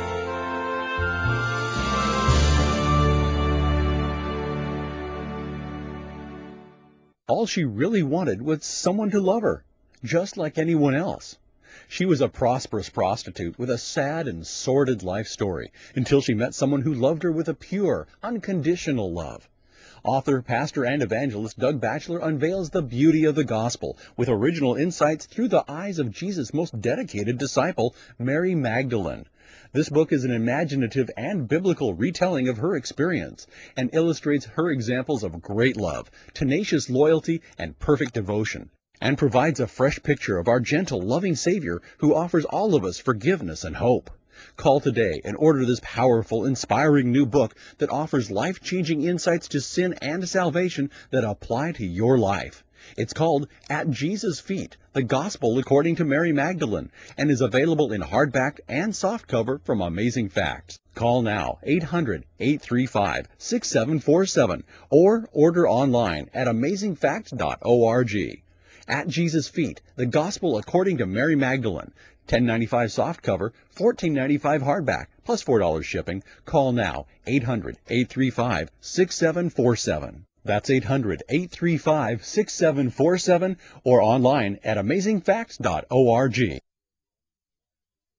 All she really wanted was someone to love her, just like anyone else. She was a prosperous prostitute with a sad and sordid life story until she met someone who loved her with a pure, unconditional love. Author, pastor, and evangelist Doug Batchelor unveils the beauty of the gospel with original insights through the eyes of Jesus' most dedicated disciple, Mary Magdalene. This book is an imaginative and biblical retelling of her experience and illustrates her examples of great love, tenacious loyalty, and perfect devotion, and provides a fresh picture of our gentle, loving Savior who offers all of us forgiveness and hope. Call today and order this powerful, inspiring new book that offers life-changing insights to sin and salvation that apply to your life. It's called At Jesus' Feet, The Gospel According to Mary Magdalene, and is available in hardback and softcover from Amazing Facts. Call now, eight hundred, eight three five, six seven four seven, or order online at amazing facts dot org. At Jesus' Feet, The Gospel According to Mary Magdalene, ten ninety-five softcover, fourteen ninety-five hardback, plus four dollars shipping. Call now, eight hundred, eight three five, six seven four seven. That's eight hundred, eight three five, six seven four seven, or online at amazing facts dot org.